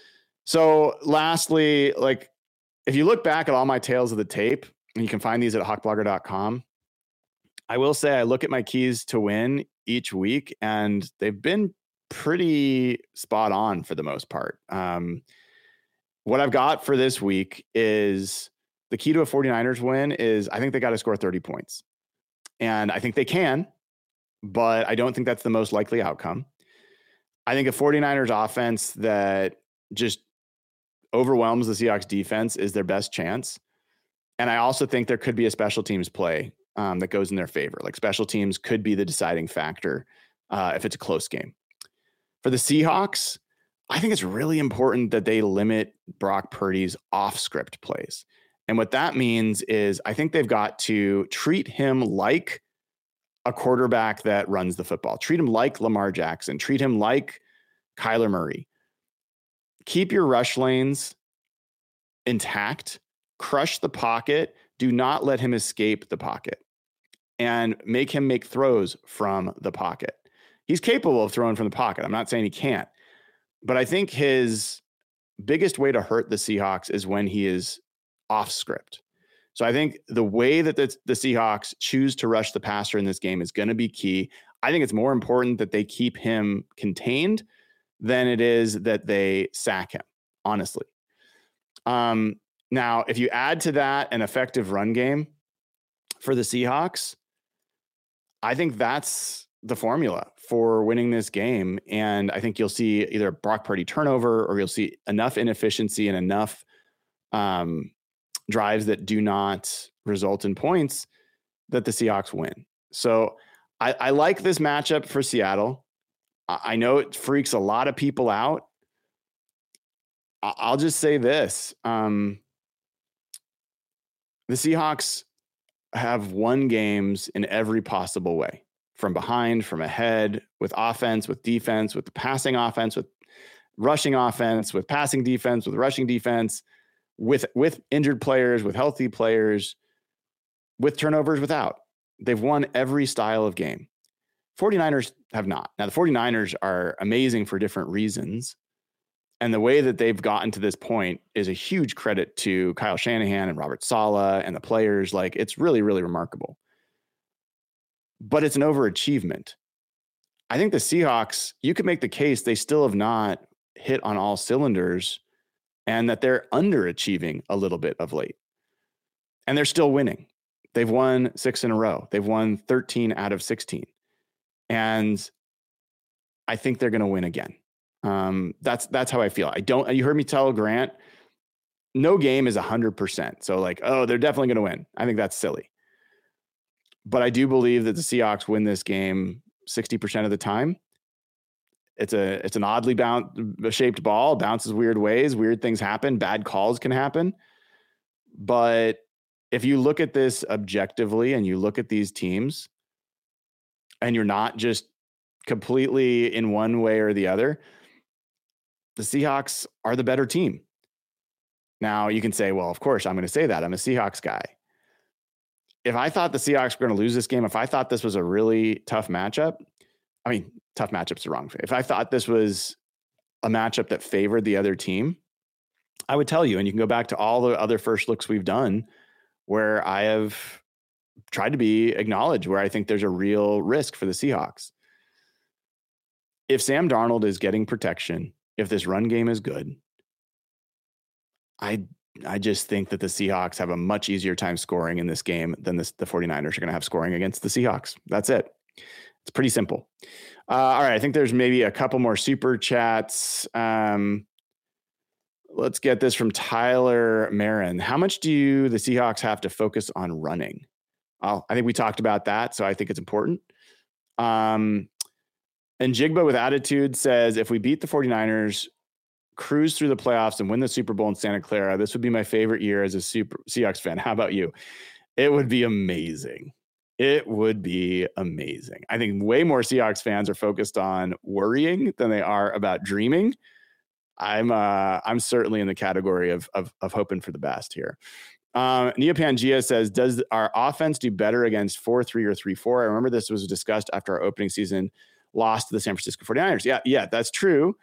So lastly, like if you look back at all my tales of the tape, and you can find these at hawkblogger.com, I will say I look at my keys to win each week, and they've been pretty spot on for the most part. What I've got for this week is the key to a 49ers win is I think they got to score 30 points. And I think they can, but I don't think that's the most likely outcome. I think a 49ers offense that just overwhelms the Seahawks defense is their best chance. And I also think there could be a special teams play that goes in their favor. Like special teams could be the deciding factor if it's a close game. For the Seahawks, I think it's really important that they limit Brock Purdy's off-script plays. And what that means is I think they've got to treat him like a quarterback that runs the football. Treat him like Lamar Jackson. Treat him like Kyler Murray. Keep your rush lanes intact. Crush the pocket. Do not let him escape the pocket. And make him make throws from the pocket. He's capable of throwing from the pocket. I'm not saying he can't. But I think his biggest way to hurt the Seahawks is when he is off script. So I think the way that the Seahawks choose to rush the passer in this game is going to be key. I think it's more important that they keep him contained than it is that they sack him, honestly. Now, if you add to that an effective run game for the Seahawks, I think that's the formula for winning this game. And I think you'll see either a Brock Purdy turnover or you'll see enough inefficiency and enough drives that do not result in points that the Seahawks win. So I like this matchup for Seattle. I know it freaks a lot of people out. I'll just say this. The Seahawks have won games in every possible way. From behind, from ahead, with offense, with defense, with the passing offense, with rushing offense, with passing defense, with rushing defense, with injured players, with healthy players, with turnovers, without. They've won every style of game. 49ers have not. Now, the 49ers are amazing for different reasons. And the way that they've gotten to this point is a huge credit to Kyle Shanahan and Robert Saleh and the players. Like, it's really, really remarkable. But it's an overachievement. I think the Seahawks, you could make the case they still have not hit on all cylinders and that they're underachieving a little bit of late. And they're still winning. They've won 6 in a row. They've won 13 out of 16. And I think they're going to win again. That's how I feel. You heard me tell Grant, no game is 100%. So like, oh, they're definitely going to win. I think that's silly. But I do believe that the Seahawks win this game 60% of the time. It's an oddly shaped ball, bounces weird ways, weird things happen, bad calls can happen. But if you look at this objectively and you look at these teams and you're not just completely in one way or the other, the Seahawks are the better team. Now you can say, well, of course I'm going to say that. I'm a Seahawks guy. If I thought the Seahawks were going to lose this game, if I thought this was a really tough matchup, I mean, tough matchup's the wrong thing. If I thought this was a matchup that favored the other team, I would tell you, and you can go back to all the other first looks we've done where I have tried to be acknowledged where I think there's a real risk for the Seahawks. If Sam Darnold is getting protection, if this run game is good, I just think that the Seahawks have a much easier time scoring in this game than the 49ers are going to have scoring against the Seahawks. That's it. It's pretty simple. All right. I think there's maybe a couple more super chats. Let's get this from Tyler Marin. How much do the Seahawks have to focus on running? I think we talked about that, so I think it's important. And Jigba with Attitude says, if we beat the 49ers, cruise through the playoffs and win the Super Bowl in Santa Clara, this would be my favorite year as a Seahawks fan. How about you? It would be amazing. It would be amazing. I think way more Seahawks fans are focused on worrying than they are about dreaming. I'm certainly in the category of hoping for the best here. Neopangia says, does our offense do better against 4-3 or 3-4? I remember this was discussed after our opening season loss to the San Francisco 49ers. Yeah, that's true. The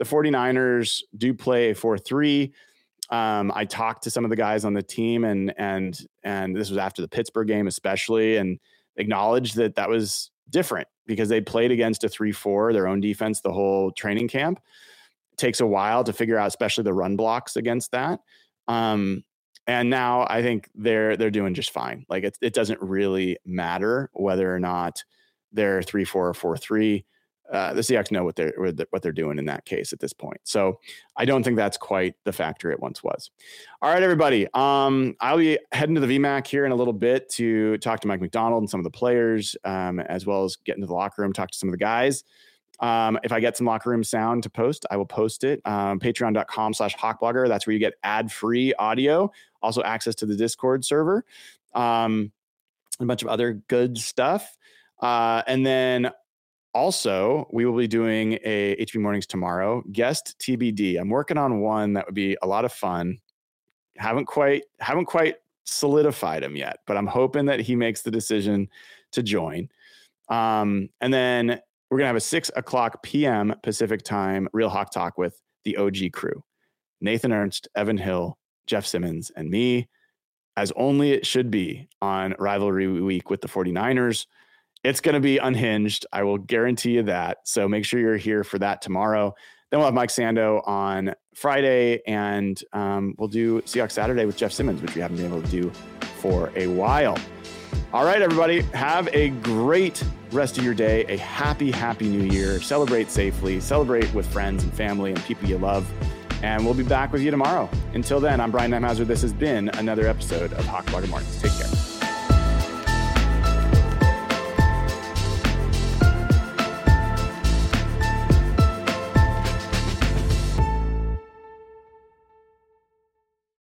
the 49ers do play a 4-3. I talked to some of the guys on the team and this was after the Pittsburgh game, especially, and acknowledged that was different because they played against a 3-4, their own defense, the whole training camp. It takes a while to figure out, especially the run blocks against that. And now I think they're doing just fine. Like it doesn't really matter whether or not they're 3-4 or 4-3. The Seahawks know what they're doing in that case at this point. So I don't think that's quite the factor it once was. All right, everybody. I'll be heading to the VMAC here in a little bit to talk to Mike Macdonald and some of the players, as well as get into the locker room, talk to some of the guys. If I get some locker room sound to post, I will post it. Patreon.com/HawkBlogger. That's where you get ad-free audio, also access to the Discord server, a bunch of other good stuff. And then also, we will be doing a HB Mornings tomorrow, guest TBD. I'm working on one that would be a lot of fun. Haven't quite solidified him yet, but I'm hoping that he makes the decision to join. And then we're going to have a 6:00 p.m. Pacific time Real Hawk Talk with the OG crew. Nathan Ernst, Evan Hill, Jeff Simmons, and me, as only it should be on Rivalry Week with the 49ers. It's going to be unhinged. I will guarantee you that. So make sure you're here for that tomorrow. Then we'll have Mike Sando on Friday, and we'll do Seahawks Saturday with Jeff Simmons, which we haven't been able to do for a while. All right, everybody, have a great rest of your day. A happy, happy new year. Celebrate safely. Celebrate with friends and family and people you love. And we'll be back with you tomorrow. Until then, I'm Brian Nemhauser. This has been another episode of Hawk Blogger Mornings. Take care.